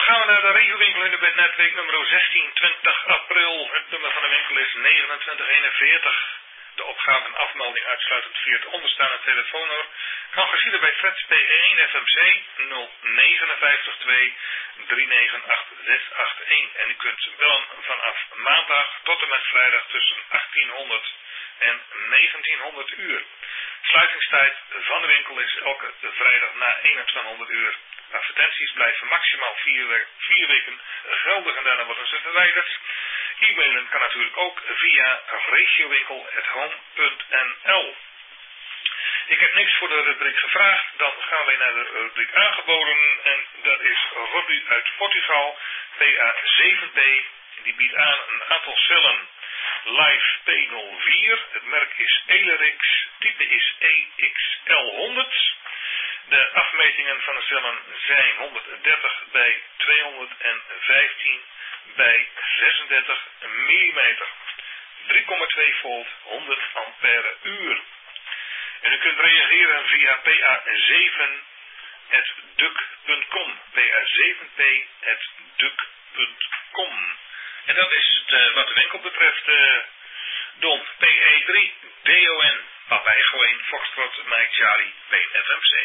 gaan we naar de regiowinkel in de netweek nummer zestien, twintig april. Het nummer van de winkel is negenentwintig eenenveertig. De opgave en afmelding uitsluitend via het onderstaande telefoonnummer kan geschieden bij Frets P één F M C nul negen vijf twee drie negen acht zes acht één. En u kunt bellen vanaf maandag tot en met vrijdag tussen achttienhonderd en negentienhonderd uur. Sluitingstijd van de winkel is elke vrijdag na eenentwintighonderd uur. Advertenties blijven maximaal vier, we vier weken geldig en daarna worden ze verwijderd. E-mailen kan natuurlijk ook via regiowinkel at home punt n l. Ik heb niks voor de rubriek gevraagd, dan gaan we naar de rubriek aangeboden en dat is Robbie uit Portugal, P A zeven P. Die biedt aan een aantal cellen Live P nul vier, het merk is Elerix, type is E X L honderd. De afmetingen van de cellen zijn honderddertig bij tweehonderdvijftien bij zesendertig millimeter. drie komma twee volt, honderd ampère uur. En u kunt reageren via p a zeven at duc punt com. p a zeven p at duc punt com. En dat is het, uh, wat de winkel betreft, uh, Don. P E drie D O N. Papa Echo één, Foxtrot, Mike Charlie, P F M C.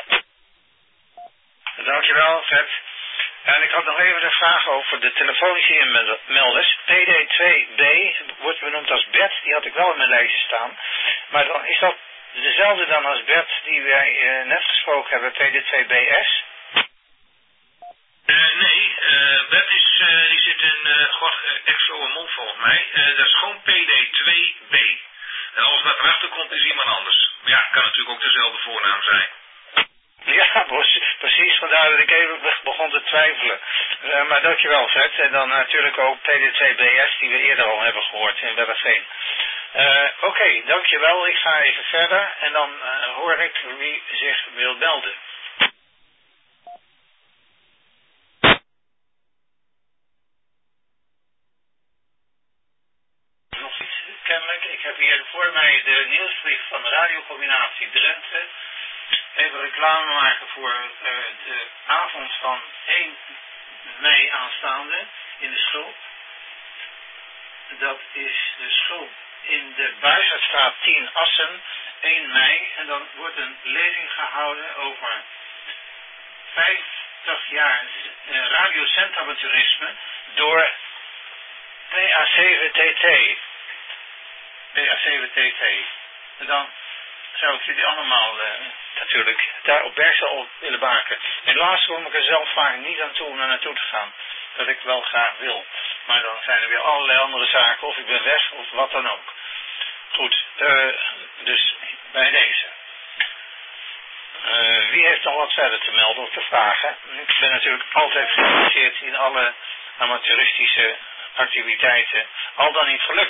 Dankjewel, Fred. En ik had nog even een vraag over de telefonische inmelders. P D twee B wordt benoemd als Bert, die had ik wel in mijn lijstje staan. Maar dan is dat dezelfde dan als Bert die wij uh, net gesproken hebben, P D twee B S? Uh, nee, uh, Bert is, uh, die zit in uh, God, uh, Exlo-Mond volgens mij. Uh, dat is gewoon P D twee B. En als dat erachter komt is iemand anders. Ja, kan natuurlijk ook dezelfde voornaam zijn. Ja, precies, vandaar dat ik even begon te twijfelen. Uh, maar dankjewel, Fred. En dan natuurlijk ook P D twee B S, die we eerder al hebben gehoord in Werderveen. Uh, Oké, okay, dankjewel. Ik ga even verder en dan uh, hoor ik wie zich wil melden. Nog iets kennelijk. Ik heb hier voor mij de nieuwsbrief van de radiocombinatie Drenthe. Even reclame maken voor uh, de avond van één mei aanstaande in de school. Dat is de school in de Buizerstraat tien Assen, één mei. En dan wordt een lezing gehouden over vijftig jaar uh, radiocentamateurisme door P A zeven T T. P A zeven T T. En dan zou ik jullie allemaal uh, natuurlijk daar op Bergsel willen maken. Helaas kom ik er zelf vaak niet aan toe om naar naartoe te gaan. Dat ik wel graag wil. Maar dan zijn er weer allerlei andere zaken. Of ik ben weg of wat dan ook. Goed. Uh, dus bij deze. Uh, wie heeft nog wat verder te melden of te vragen? Ik ben natuurlijk altijd geïnteresseerd in alle amateuristische activiteiten. Al dan niet gelukt.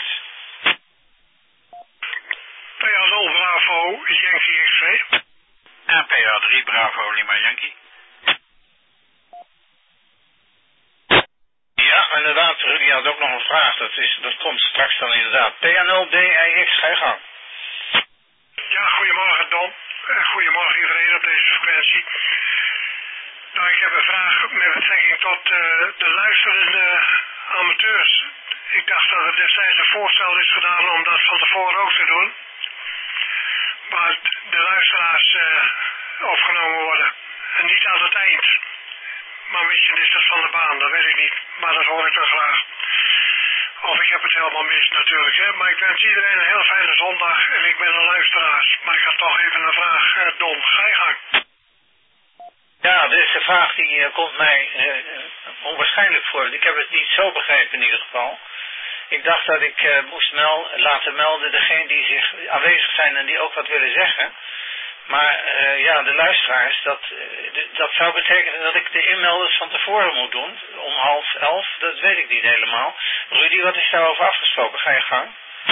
P A nul Bravo Yankee X V. En P A drie Bravo Lima Yankee. Ja, inderdaad. Rudy had ook nog een vraag. Dat, is, dat komt straks dan inderdaad. P A nul D I X, ga je gang. Ja, goedemorgen Don. Goedemorgen iedereen op deze frequentie. Nou, ik heb een vraag met betrekking tot uh, de luisterende amateurs. Ik dacht dat er destijds een voorstel is gedaan om dat van tevoren ook te doen. Maar de luisteraars uh, opgenomen worden. En niet aan het eind. Maar misschien is dat van de baan, dat weet ik niet. Maar dat hoor ik dan graag. Of ik heb het helemaal mis natuurlijk. Hè? Maar ik wens iedereen een heel fijne zondag. En ik ben een luisteraar. Maar ik had toch even een vraag. Uh, Don, ga je gang. Ja, deze vraag die uh, komt mij uh, onwaarschijnlijk voor. Ik heb het niet zo begrepen in ieder geval. Ik dacht dat ik uh, moest mel laten melden degene die zich aanwezig zijn en die ook wat willen zeggen. Maar uh, ja, de luisteraars, dat, uh, dat zou betekenen dat ik de inmelders van tevoren moet doen. Om half elf, dat weet ik niet helemaal. Rudy, wat is daarover afgesproken? Ga je gang?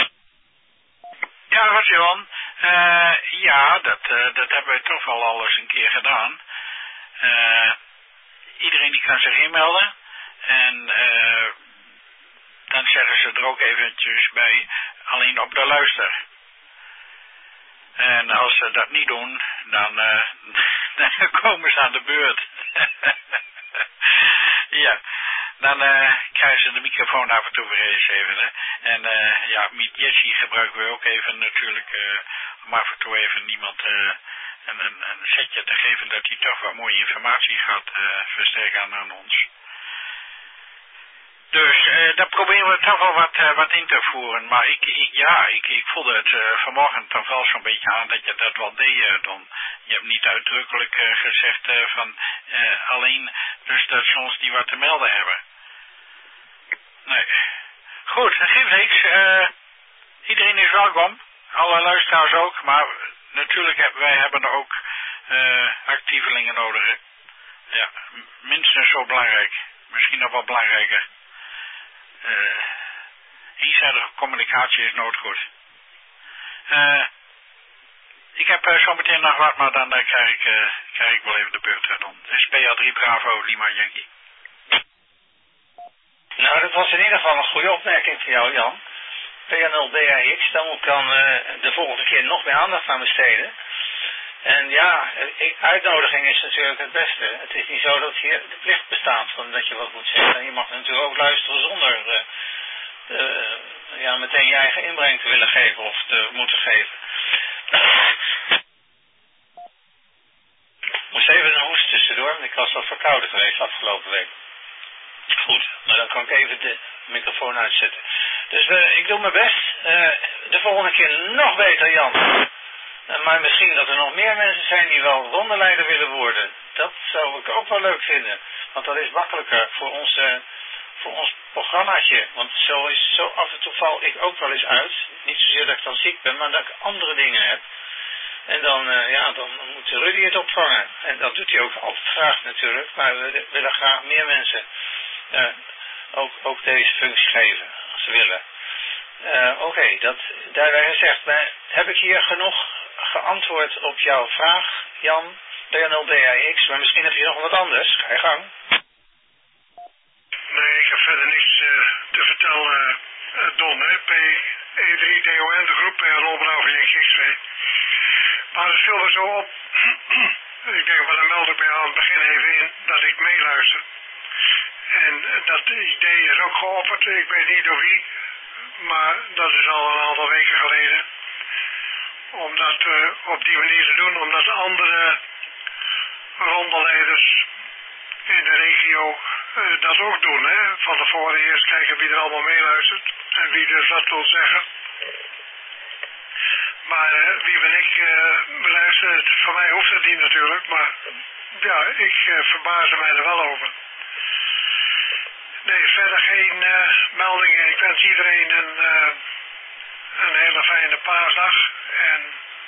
Ja, wat Johan. Uh, ja, dat, uh, dat hebben we toch wel al eens een keer gedaan. Uh, iedereen die kan zich inmelden. En uh, dan zeggen ze er ook eventjes bij, alleen op de luister. En als ze dat niet doen, dan, uh, dan komen ze aan de beurt. Ja, dan uh, krijgen ze de microfoon af en toe weer eens even. Hè. En uh, ja, met Jessie gebruiken we ook even natuurlijk uh, om af en toe even iemand uh, een, een, een setje te geven dat hij toch wat mooie informatie gaat uh, verstrekken aan, aan ons. Dus uh, daar proberen we toch wel wat, uh, wat in te voeren. Maar ik, ik ja, ik, ik voelde het uh, vanmorgen toch wel zo'n beetje aan dat je dat wel deed, uh, Don. Je hebt niet uitdrukkelijk uh, gezegd uh, van uh, alleen de stations die wat te melden hebben. Nee. Goed, dat geeft niks. Uh, iedereen is welkom. Alle luisteraars ook. Maar natuurlijk hebben wij hebben er ook uh, actievelingen nodig. Hè? Ja, minstens zo belangrijk. Misschien nog wel belangrijker. Uh, eenzijdige communicatie is noodgoed. Uh, ik heb uh, zo meteen nog wat, maar dan uh, krijg, ik, uh, krijg ik wel even de beurt uh, dan. Het is P A drie Bravo Lima Yankee. Nou, dat was in ieder geval een goede opmerking van jou, Jan. P A nul D A X, dan moet ik dan uh, de volgende keer nog meer aandacht aan besteden. En ja, uitnodiging is natuurlijk het beste. Het is niet zo dat hier de plicht bestaat van dat je wat moet zeggen. Je mag natuurlijk ook luisteren zonder uh, uh, ja, meteen je eigen inbreng te willen geven of te moeten geven. Ik moest even een hoest tussendoor, want ik was wat verkouden geweest afgelopen week. Goed, maar dan kan ik even de microfoon uitzetten. Dus uh, ik doe mijn best. Uh, de volgende keer nog beter, Jan. Maar misschien dat er nog meer mensen zijn die wel rondeleider willen worden. Dat zou ik ook wel leuk vinden. Want dat is makkelijker voor ons, uh, voor ons programmaatje. Want zo, is, zo af en toe val ik ook wel eens uit. Niet zozeer dat ik dan ziek ben, maar dat ik andere dingen heb. En dan, uh, ja, dan moet Rudy het opvangen. En dat doet hij ook altijd graag natuurlijk. Maar we willen graag meer mensen uh, ook, ook deze functie geven. Als ze willen. Uh, Oké, okay, dat daarbij gezegd. Maar heb ik hier genoeg geantwoord op jouw vraag, Jan, P A nul D A X, maar misschien heb je nog wat anders. Ga je gang. Nee, ik heb verder niets uh, te vertellen, uh, Don, hè. P E drie D O N, de groep P A nul Bravo Yankee X-ray. Maar het viel er zo op, ik denk, maar dan meld ik mij aan het begin even in, dat ik meeluister. En uh, dat idee is ook geopperd, ik weet niet door wie, maar dat is al een aantal weken geleden. Om dat uh, op die manier te doen, omdat andere rondeleiders in de regio uh, dat ook doen. Hè? Van tevoren eerst kijken wie er allemaal meeluistert en wie dus wat wil zeggen. Maar uh, wie ben ik uh, beluisteren? Voor mij hoeft het niet natuurlijk, maar ja, ik uh, verbaasde mij er wel over. Nee, verder geen uh, meldingen. Ik wens iedereen een, uh, een hele fijne paasdag. En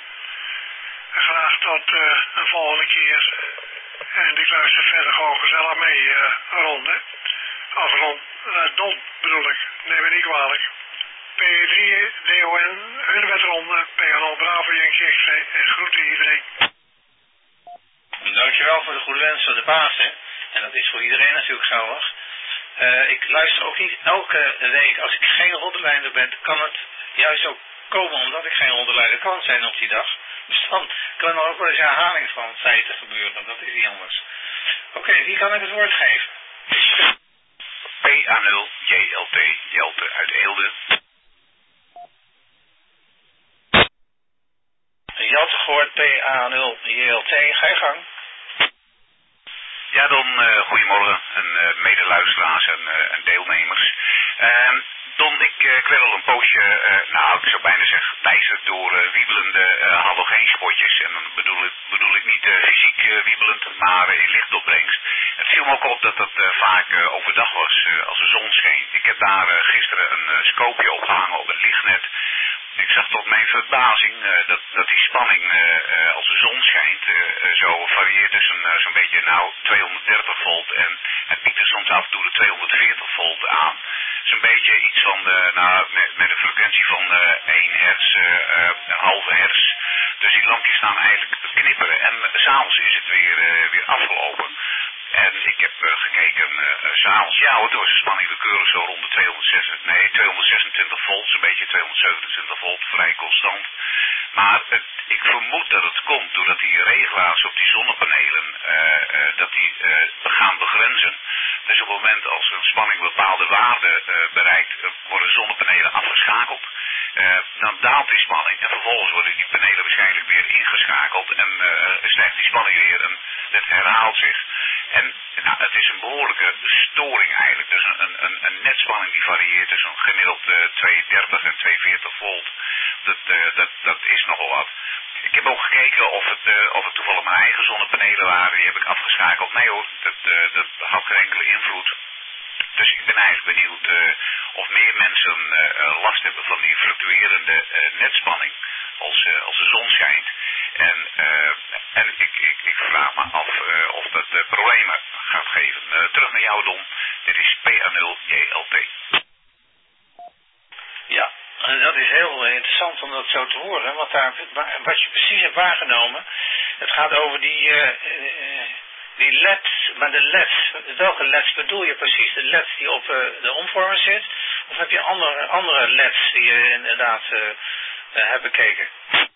graag tot uh, een volgende keer. En ik luister verder gewoon gezellig mee, uh, Ron, hè. Of Ron, uh, Don bedoel ik. Neem me niet kwalijk. P E drie D O N, Hunebed Ronde, P A nul Bravo Yankee X-ray en groeten iedereen. Dankjewel voor de goede wens van de Pasen. En dat is voor iedereen natuurlijk geldig. Uh, ik luister ook niet elke week. Als ik geen roddeleider ben, kan het juist ook komen omdat ik geen roddeleider kan zijn op die dag. Dus dan kan er ook wel eens een herhaling van feiten gebeuren. Dat is niet anders. Oké, okay, wie kan ik het woord geven? P A nul J L T, Jelte uit Eelde. Jelte gehoord, P A nul J L T, ga je gang. Ja, Don, uh, goedemorgen en uh, medeluisteraars en, uh, en deelnemers. Uh, Don, ik, uh, ik werd al een poosje, uh, nou ik zou bijna zeggen, geteisterd door uh, wiebelende uh, halogeenspotjes. En dan bedoel ik, bedoel ik niet uh, fysiek uh, wiebelend, maar uh, in lichtopbrengst. Het viel me ook op dat dat uh, vaak uh, overdag was uh, als de zon scheen. Ik heb daar uh, gisteren een uh, scoopje opgehangen op het lichtnet. Ik zag tot mijn verbazing uh, dat, dat die spanning uh, uh, als de zon schijnt uh, uh, zo varieert tussen uh, zo'n beetje nou tweehonderddertig volt en het piekt er soms af en toe de tweehonderdveertig volt aan. Zo'n beetje iets van de, nou, met, met een frequentie van uh, één hertz, uh, uh, een halve hertz. Dus die lampjes staan eigenlijk te knipperen en uh, s'avonds is het weer, uh, weer afgelopen. En ik heb uh, gekeken, uh, uh, s'avonds, ja hoor, toen was de spanning weer keurig zo rond de tweehonderdzesentwintig, nee, tweehonderdzesentwintig volt, zo'n beetje tweehonderdzevenentwintig volt, vrij constant. Maar uh, ik vermoed dat het komt doordat die regelaars op die zonnepanelen, uh, uh, dat die uh, gaan begrenzen. dus op het moment als een spanning bepaalde waarde uh, bereikt, uh, worden zonnepanelen afgeschakeld. Uh, dan daalt die spanning en vervolgens worden die panelen waarschijnlijk weer ingeschakeld en uh, stijgt die spanning weer en het herhaalt zich. En nou, het is een behoorlijke storing eigenlijk. Dus een, een, een netspanning die varieert tussen gemiddeld uh, tweehonderddertig en tweehonderdveertig volt. Dat, uh, dat, dat is nogal wat. Ik heb ook gekeken of het, uh, of het toevallig mijn eigen zonnepanelen waren. Die heb ik afgeschakeld. Nee hoor, dat, uh, dat had geen enkele invloed. Dus ik ben eigenlijk benieuwd uh, of meer mensen uh, last hebben van die fluctuerende uh, netspanning als, uh, als de zon schijnt. En, uh, en ik, ik, ik vraag me af uh, of dat uh, problemen gaat geven. Uh, terug naar jou, Don. Dit is P A nul J L T. Ja, en dat is heel interessant om dat zo te horen. Wat, daar, wat je precies hebt waargenomen. Het gaat over die... Uh, uh, Die L E D's, maar de L E D's, welke L E D's bedoel je precies? De L E D's die op uh, de omvormer zit? Of heb je andere, andere L E D's die je inderdaad uh, uh, hebt bekeken?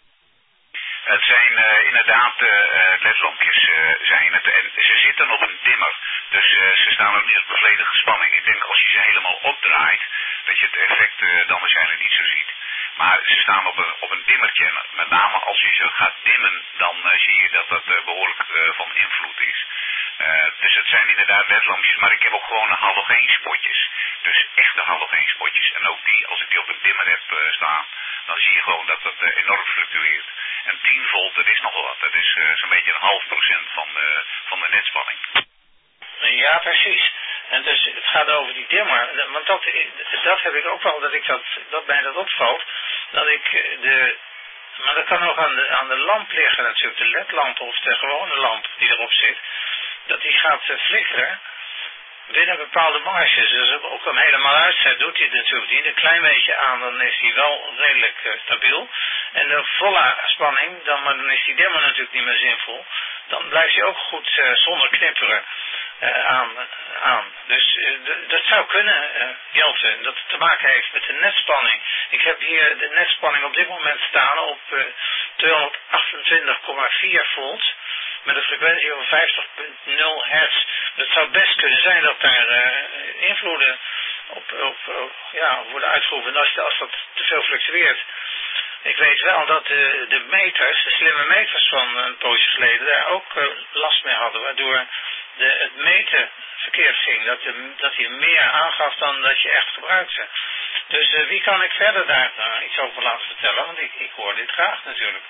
Het zijn uh, inderdaad uh, L E D-lampjes uh, zijn het. En ze zitten op een dimmer. Dus uh, ze staan ook niet op volledige spanning. Ik denk als je ze helemaal opdraait, dat je het effect uh, dan waarschijnlijk niet zo ziet. Maar ze staan op een, op een dimmertje. En met name als je ze gaat dimmen, dan uh, zie je dat dat uh, behoorlijk uh, van invloed is. Uh, dus het zijn inderdaad L E D-lampjes, maar ik heb ook gewoon halogeenspotjes. Dus echte halogeenspotjes. En ook die, als ik die op een dimmer heb uh, staan, dan zie je gewoon dat dat uh, enorm fluctueert. En tien volt, dat is nogal wat. Dat is uh, zo'n beetje een half procent van de, van de netspanning. Ja, precies. En dus het gaat over die dimmer. Want dat, dat heb ik ook wel, dat, ik dat, dat mij dat opvalt. Dat ik de... Maar dat kan ook aan de, aan de lamp liggen natuurlijk. De L E D-lamp of de gewone lamp die erop zit. Dat die gaat uh, flikkeren binnen bepaalde marges. Dus ook hem helemaal uitzet doet hij het natuurlijk niet. Een klein beetje aan, dan is hij wel redelijk uh, stabiel. En de volle spanning, dan, maar dan is die dimmer natuurlijk niet meer zinvol. Dan blijft hij ook goed uh, zonder knipperen uh, aan, aan. Dus uh, dat zou kunnen, uh, Jelte, dat het te maken heeft met de netspanning. Ik heb hier de netspanning op dit moment staan op uh, tweehonderdachtentwintig komma vier volt. Met een frequentie van vijftig komma nul hertz. Het zou best kunnen zijn dat daar uh, invloeden op, op, op ja, worden uitgeoefend als, als dat te veel fluctueert. Ik weet wel dat de, de meters, de slimme meters van een poosje geleden, daar ook uh, last mee hadden. Waardoor de, het meten verkeerd ging. Dat, de, dat hij meer aangaf dan dat je echt gebruikte. Dus uh, wie kan ik verder daar uh, iets over laten vertellen? Want ik, ik hoor dit graag natuurlijk.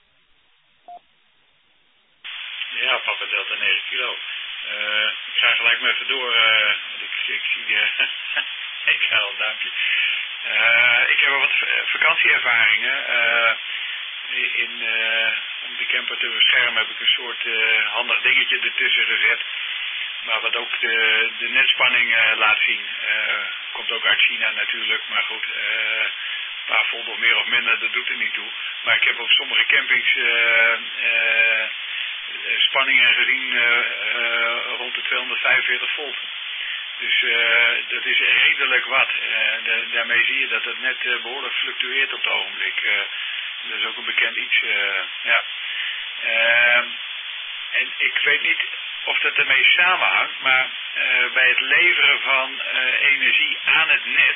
Ja, papa Delta negen kilo. Uh, ik ga gelijk maar even door. Uh, ik, ik zie... Uh, ik ga al een duimpje. Uh, ik heb wel wat vakantieervaringen. Uh, in, uh, om de camper te beschermen heb ik een soort uh, handig dingetje ertussen gezet. Maar wat ook de, de netspanning uh, laat zien. Uh, komt ook uit China natuurlijk. Maar goed, uh, een paar volt of meer of minder, dat doet er niet toe. Maar ik heb op sommige campings... Uh, uh, spanningen gezien uh, uh, rond de tweehonderdvijfenveertig volt. Dus uh, dat is redelijk wat. Uh, de, daarmee zie je dat het net uh, behoorlijk fluctueert op het ogenblik. Uh, dat is ook een bekend iets. Uh, ja. uh, en ik weet niet of dat ermee samenhangt, maar uh, bij het leveren van uh, energie aan het net...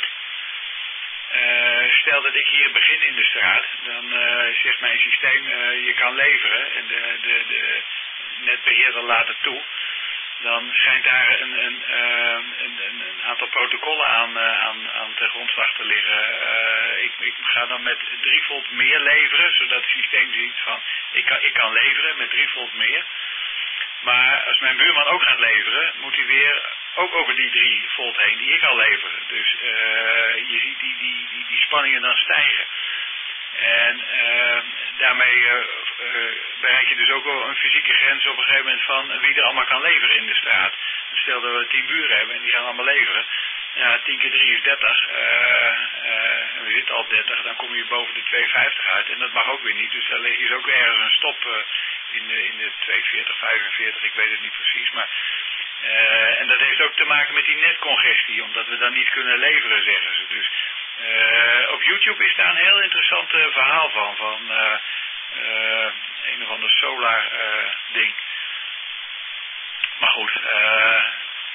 Uh, stel dat ik hier begin in de straat, dan uh, zegt mijn systeem, uh, je kan leveren en de, de, de netbeheerder laat het toe. Dan schijnt daar een, een, uh, een, een aantal protocollen aan, uh, aan, aan ten grondslag te liggen. Uh, ik, ik ga dan met drie volt meer leveren, zodat het systeem ziet van, ik kan, ik kan leveren met drie volt meer. Maar als mijn buurman ook gaat leveren, moet hij weer ook over die drie volt heen die ik al lever. Dus uh, je ziet die, die, die, die spanningen dan stijgen. En uh, daarmee uh, uh, bereik je dus ook wel een fysieke grens op een gegeven moment van wie er allemaal kan leveren in de straat. Dus stel dat we tien buren hebben en die gaan allemaal leveren. Ja, tien keer drie is dertig. Uh, uh, en we zitten al op dertig, dan kom je boven de tweehonderdvijftig uit. En dat mag ook weer niet. Dus daar is ook ergens een stop uh, in de, in de tweehonderdveertig, vijfenveertig, ik weet het niet precies. Maar, uh, en dat heeft ook te maken met die netcongestie, omdat we dan niet kunnen leveren, zeggen ze. Dus uh, op YouTube is daar een heel interessant uh, verhaal van, van uh, uh, een of ander solar uh, ding. Maar goed, uh, ik zie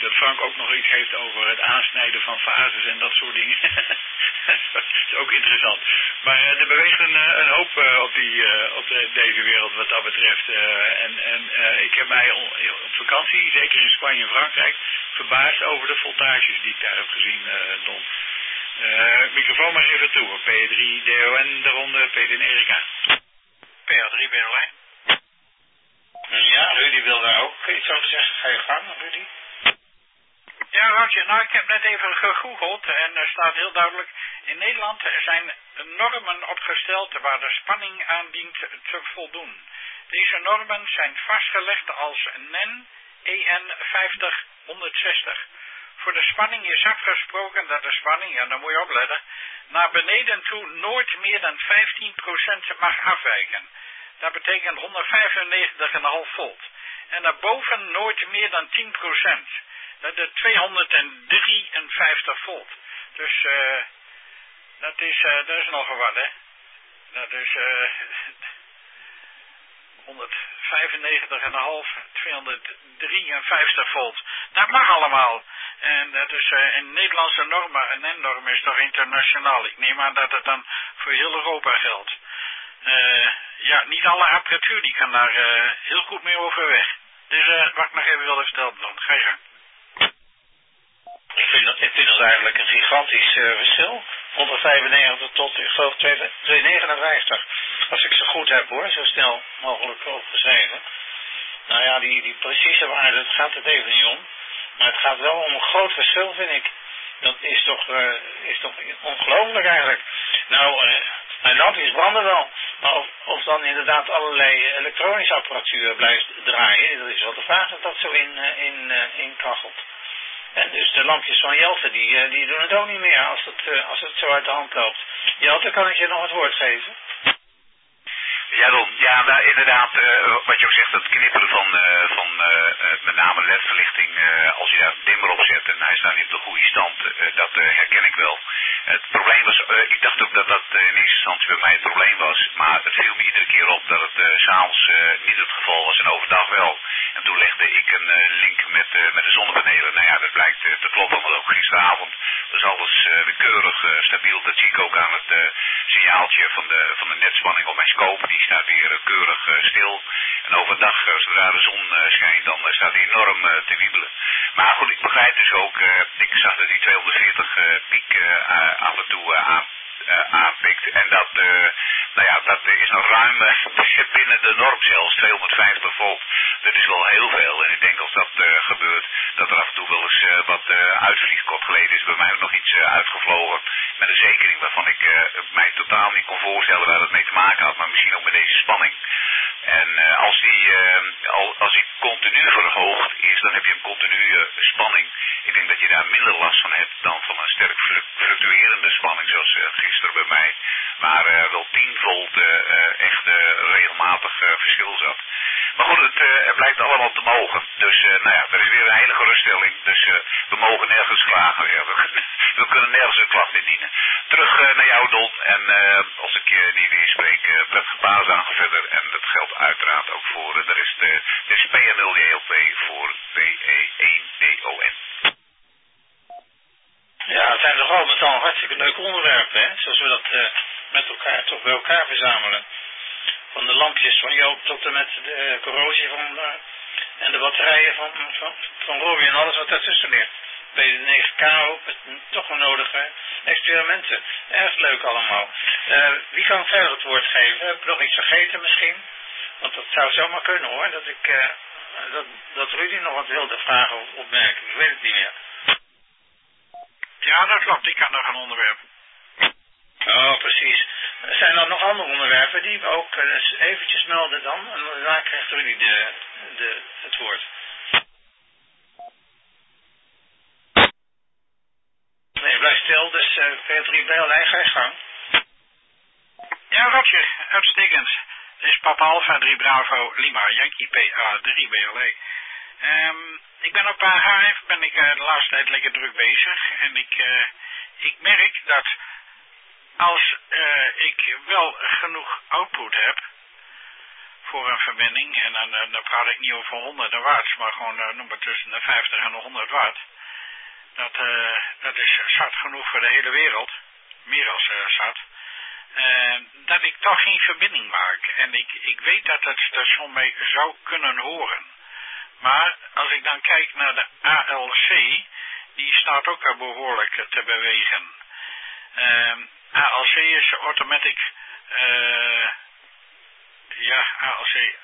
dat Frank ook nog iets heeft over het aansnijden van fases en dat soort dingen. Dat is ook interessant. Maar uh, er beweegt een, een hoop uh, op, die, uh, op de, deze wereld wat dat betreft. Uh, en en uh, ik heb mij on, op vakantie, zeker in Spanje en Frankrijk, verbaasd over de voltages die ik daar heb gezien, uh, Don. Uh, microfoon maar even toe. P drie D O N de ronde, P D Erika. P drie B L I. Ja, Rudy wil daar ook iets over zeggen. Ga je gang, Rudy? Ja, Roger, nou ik heb net even gegoogeld en er staat heel duidelijk, in Nederland zijn normen opgesteld waar de spanning aan dient te voldoen. Deze normen zijn vastgelegd als N E N E N vijftig honderdzestig. Voor de spanning is afgesproken dat de spanning, en dan moet je opletten, naar beneden toe nooit meer dan vijftien procent mag afwijken. Dat betekent honderdvijfennegentig komma vijf volt. En daarboven nooit meer dan tien procent. Dat is tweehonderddrieënvijftig volt. Dus uh, dat, is, uh, dat is nogal wat, hè. Dat is uh, honderdvijfennegentig komma vijf, tweehonderddrieënvijftig volt. Dat mag allemaal. En dat is uh, een Nederlandse norm, een N E N-norm is toch internationaal. Ik neem aan dat het dan voor heel Europa geldt. Uh, ja, niet alle apparatuur die kan daar uh, heel goed mee overweg. Dus uh, wat ik nog even wilde vertellen, dan ga je gang. Ik vind, dat, ik vind dat eigenlijk een gigantisch uh, verschil. honderdvijfennegentig tot, ik geloof, tweehonderdnegenenvijftig. Als ik ze goed heb hoor, zo snel mogelijk opgeschreven. Nou ja, die, die precieze waarde, het gaat het even niet om. Maar het gaat wel om een groot verschil, vind ik. Dat is toch, uh, is toch ongelooflijk eigenlijk. Nou, uh, mijn lampjes branden wel. Maar of, of dan inderdaad allerlei elektronische apparatuur blijft draaien, dat is wel de vraag dat dat zo in, uh, in, uh, in kachelt. En dus de lampjes van Jelte, die, die doen het ook niet meer als het, uh, als het zo uit de hand loopt. Jelte, kan ik je nog het woord geven? Ja, Don. Ja, nou, inderdaad, uh, wat je ook zegt, het knipperen van, uh, van uh, met name L E D-verlichting, uh, als je daar een dimmer op zet en hij staat niet op de goede stand, uh, dat uh, herken ik wel. Het probleem was, uh, ik dacht ook dat dat uh, in eerste instantie bij mij het probleem was, maar het viel me iedere keer op dat het uh, s'avonds uh, niet het geval was en overdag wel. En toen legde ik een uh, link met, uh, met de zonnepanelen. Nou ja, dat blijkt uh, te kloppen, want ook gisteravond was alles uh, weer keurig uh, stabiel. Dat zie ik ook aan het uh, signaaltje van de, van de netspanning op mijn scope. Die staat weer uh, keurig uh, stil. En overdag, uh, zodra de zon uh, schijnt, dan uh, staat hij enorm uh, te wiebelen. Maar goed, ik begrijp dus ook, uh, ik zag dat die tweehonderdveertig uh, piek uh, af en toe uh, aan. Uh, aanpikt. En dat, uh, nou ja, dat is nog ruim uh, binnen de norm zelfs, tweehonderdvijftig volt. Dat is wel heel veel. En ik denk als dat uh, gebeurt, dat er af en toe wel eens uh, wat uh, uitvliegt. Kort geleden is bij mij ook nog iets uh, uitgevlogen met een zekering waarvan ik uh, mij totaal niet kon voorstellen waar het mee te maken had, maar misschien ook met deze spanning. En uh, als die uh, al, als die continu verhoogd is, dan heb je een continue spanning. Ik denk dat je daar minder last van hebt dan van een sterk fluctuerende spanning, zoals uh, gisteren bij mij, waar uh, wel tien volt uh, uh, echt uh, regelmatig uh, verschil zat. Maar goed, het, uh, het blijkt allemaal te mogen. Dus uh, nou ja, er is weer een hele geruststelling. Dus uh, we mogen nergens klagen. Ja, we, we kunnen nergens een klacht indienen. Terug uh, naar jou, Don. En uh, als ik je niet weer spreek, uh, prettige paasdagen verder. En dat geldt uiteraard ook voor uh, de rest. Uh, dit is P N L J L P voor P E één D O N. Ja, het zijn toch al met al hartstikke leuke onderwerpen, hè? Zoals we dat uh, met elkaar toch bij elkaar verzamelen. Van de lampjes van Joop tot en met de uh, corrosie van uh, en de batterijen van, van, van Robbie en alles wat daartussen ligt. P D negen K ook, met toch wel nodige experimenten. Erg leuk allemaal. Uh, wie kan verder het woord geven? Heb ik nog iets vergeten misschien? Want dat zou zomaar kunnen hoor, dat ik uh, dat, dat Rudy nog wat wilde vragen of opmerken. Ik weet het niet meer. Ja, dat klopt. Ik kan nog een onderwerp. Oh, precies. Zijn er nog andere onderwerpen die we ook uh, eventjes melden dan? En daarna krijgt Rudy de, de, het woord. Nee, blijf stil. Dus uh, P drie B L I, ga je gang. Ja, Roger. Uitstekend. Dit is Papa Alpha drie Bravo Lima Yankee P A drie B L I. Um, ik ben op H F, ben ik uh, de laatste tijd lekker druk bezig. En ik, uh, ik merk dat als uh, ik wel genoeg output heb voor een verbinding. En dan, dan praat ik niet over honderden watts, maar gewoon uh, noem maar tussen de vijftig en de honderd watt. Dat, uh, dat is zat genoeg voor de hele wereld. Meer als uh, zat. Uh, dat ik toch geen verbinding maak. En ik, ik weet dat het station mij zou kunnen horen. Maar als ik dan kijk naar de A L C, die staat ook wel behoorlijk te bewegen. Uh, A L C is automatic, uh, ja, A L C,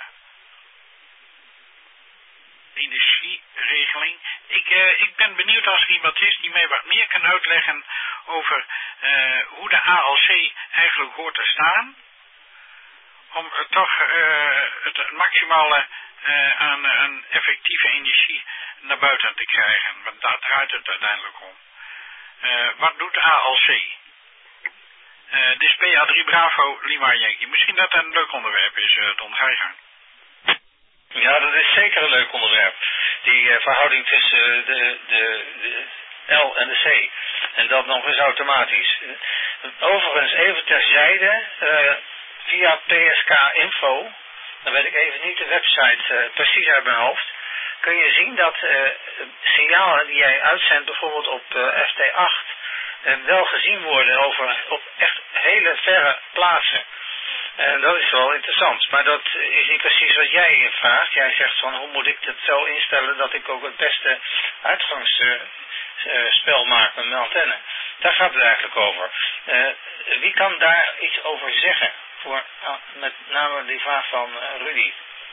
energieregeling. Ik, uh, ik ben benieuwd als er iemand is die mij wat meer kan uitleggen over uh, hoe de A L C eigenlijk hoort te staan. Om uh, toch uh, het maximale uh, aan, aan effectieve energie naar buiten te krijgen. Want daar draait het uiteindelijk om. Uh, wat doet A L C? Uh, dit is P A drie Bravo Lima Yankee. Misschien dat dat een leuk onderwerp is, uh, Don. Ga je gang. Ja, dat is zeker een leuk onderwerp. Die uh, verhouding tussen uh, de, de, de L en de C. En dat nog eens automatisch. Uh, overigens, even terzijde, uh, via P S K Info, dan weet ik even niet de website uh, precies uit mijn hoofd, kun je zien dat uh, signalen die jij uitzendt, bijvoorbeeld op uh, F T acht, uh, wel gezien worden over op echt hele verre plaatsen. En dat is wel interessant, maar dat is niet precies wat jij vraagt. Jij zegt van hoe moet ik het zo instellen dat ik ook het beste uitgangsspel uh, maak met mijn antenne. Daar gaat het eigenlijk over. Uh, wie kan daar iets over zeggen? Voor uh, met name die vraag van uh, Rudy.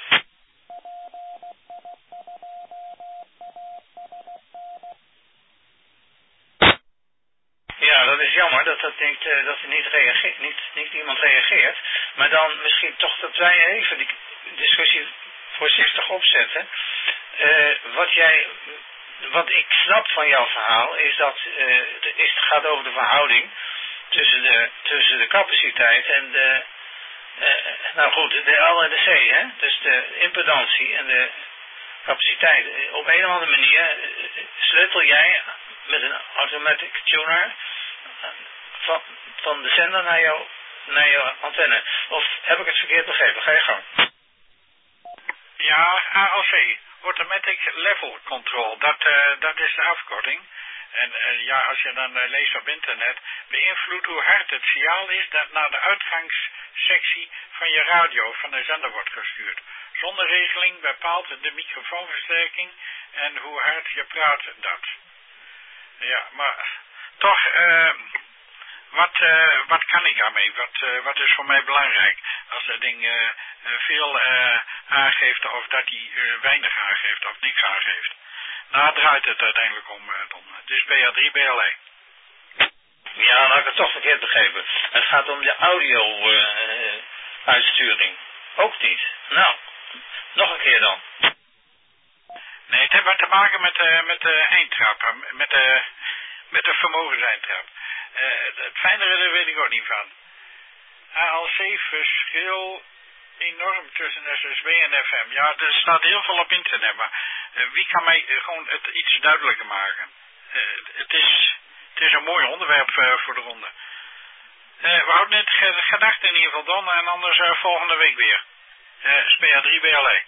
Ja, dat is jammer dat, dat, niet, uh, dat er niet, reageert, niet, niet iemand reageert. Maar dan misschien toch dat wij even die discussie voorzichtig opzetten. Uh, wat jij, wat ik snap van jouw verhaal is dat uh, het, is, het gaat over de verhouding tussen de, tussen de capaciteit en de, uh, nou goed, de L en de C, hè? Dus de impedantie en de capaciteit. Op een of andere manier uh, sleutel jij met een automatic tuner van, van de zender naar jouw, naar jouw antenne. Of heb ik het verkeerd begrepen? Ga je gang. Ja, A L C, Automatic Level Control, dat, uh, dat is de afkorting. En uh, ja, als je dan uh, leest op internet, beïnvloedt hoe hard het signaal is dat naar de uitgangssectie van je radio van de zender wordt gestuurd. Zonder regeling bepaalt de microfoonversterking en hoe hard je praat dat. Ja, maar toch, uh, wat, uh, wat kan ik daarmee? Wat, uh, wat is voor mij belangrijk? Als dat ding uh, uh, veel uh, aangeeft of dat hij uh, weinig aangeeft of niks aangeeft. Nou, draait het uiteindelijk om, uh, Don. Het is B A drie B L E. Ja, dan had ik het toch verkeerd begrepen. Het gaat om de audio-uitsturing. Uh, Ook niet. Nou, nog een keer dan. Nee, het heeft wat te maken met, uh, met de eindtrap, met de, met de vermogenseindtrap. Uh, het fijnere daar weet ik ook niet van. A L C verschil enorm tussen S S B en F M. Ja, er staat heel veel op internet, maar uh, wie kan mij uh, gewoon het iets duidelijker maken? Uh, het, is, het is een mooi onderwerp uh, voor de ronde. Uh, we houden het gedacht in ieder geval, Don, en anders uh, volgende week weer. Uh, S P A drie B L E.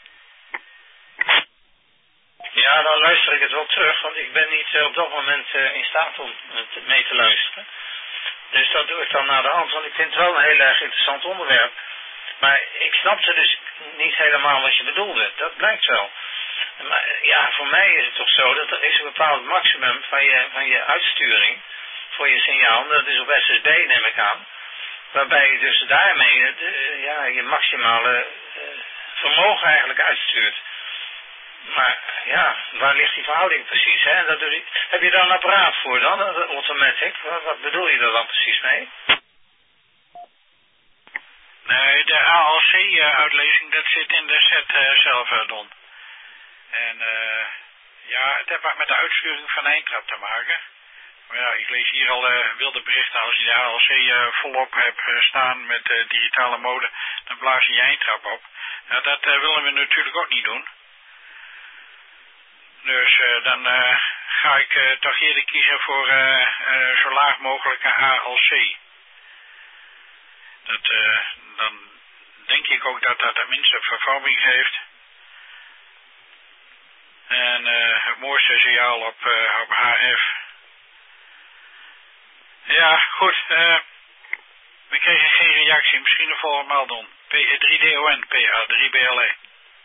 Ja, dan luister ik het wel terug, want ik ben niet uh, op dat moment uh, in staat om het mee te luisteren. Dus dat doe ik dan naar de hand, want ik vind het wel een heel erg interessant onderwerp. Maar ik snapte dus niet helemaal wat je bedoelde, dat blijkt wel. Maar ja, voor mij is het toch zo dat er is een bepaald maximum van je, van je uitsturing voor je signaal. Dat is op S S B, neem ik aan. Waarbij je dus daarmee de, ja, je maximale uh, vermogen eigenlijk uitstuurt. Maar ja, waar ligt die verhouding precies? Hè? Dat doe je, heb je daar een apparaat voor dan, dat automatic? Wat, wat bedoel je er dan precies mee? Nee, de A L C-uitlezing, dat zit in de set uh, zelf, uh, Don. En uh, ja, het heeft wat met de uitsturing van de eindtrap te maken. Maar ja, ik lees hier al uh, wilde berichten. Als je de A L C uh, volop hebt uh, staan met uh, digitale mode, dan blaas je je eindtrap op. Nou, dat uh, willen we natuurlijk ook niet doen. Dus uh, dan uh, ga ik uh, toch eerder kiezen voor uh, uh, zo laag mogelijke A L C. Dat, uh, dan denk ik ook dat dat de minste vervorming heeft. En uh, het mooiste signaal op, uh, op H F. Ja, goed. Uh, we kregen geen reactie. Misschien een volgende maal doen. P drie D O N, P A drie B L E.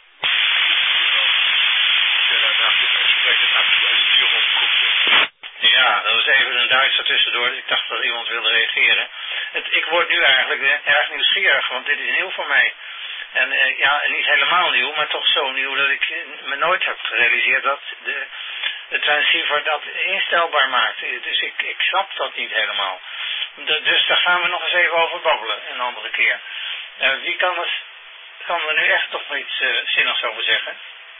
Ja, dat was even een Duitser tussendoor. Ik dacht dat iemand wilde reageren. Het, ik word nu eigenlijk erg nieuwsgierig, want dit is nieuw voor mij. En uh, ja, niet helemaal nieuw, maar toch zo nieuw dat ik me nooit heb gerealiseerd dat de, de transceiver dat instelbaar maakt. Dus ik, ik snap dat niet helemaal. De, dus daar gaan we nog eens even over babbelen, een andere keer. Uh, wie kan, het, kan er nu echt toch iets uh, zinnigs over zeggen?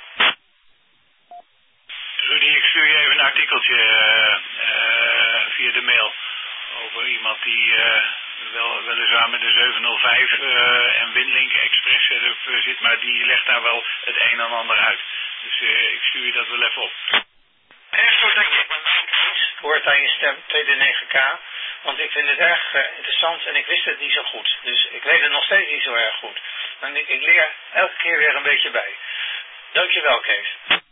Rudy, ik stuur je even een artikeltje uh, uh, via de mail over iemand die uh, wel, weliswaar met een zeven nul vijf uh, en Winlink Express setup uh, zit, maar die legt daar wel het een en ander uit. Dus uh, ik stuur je dat wel even op. Echt zo denk ik, het hoort aan je stem, T D negen K, want ik vind het erg uh, interessant en ik wist het niet zo goed. Dus ik weet het nog steeds niet zo erg goed. En ik, ik leer elke keer weer een beetje bij. Dankjewel, Kees.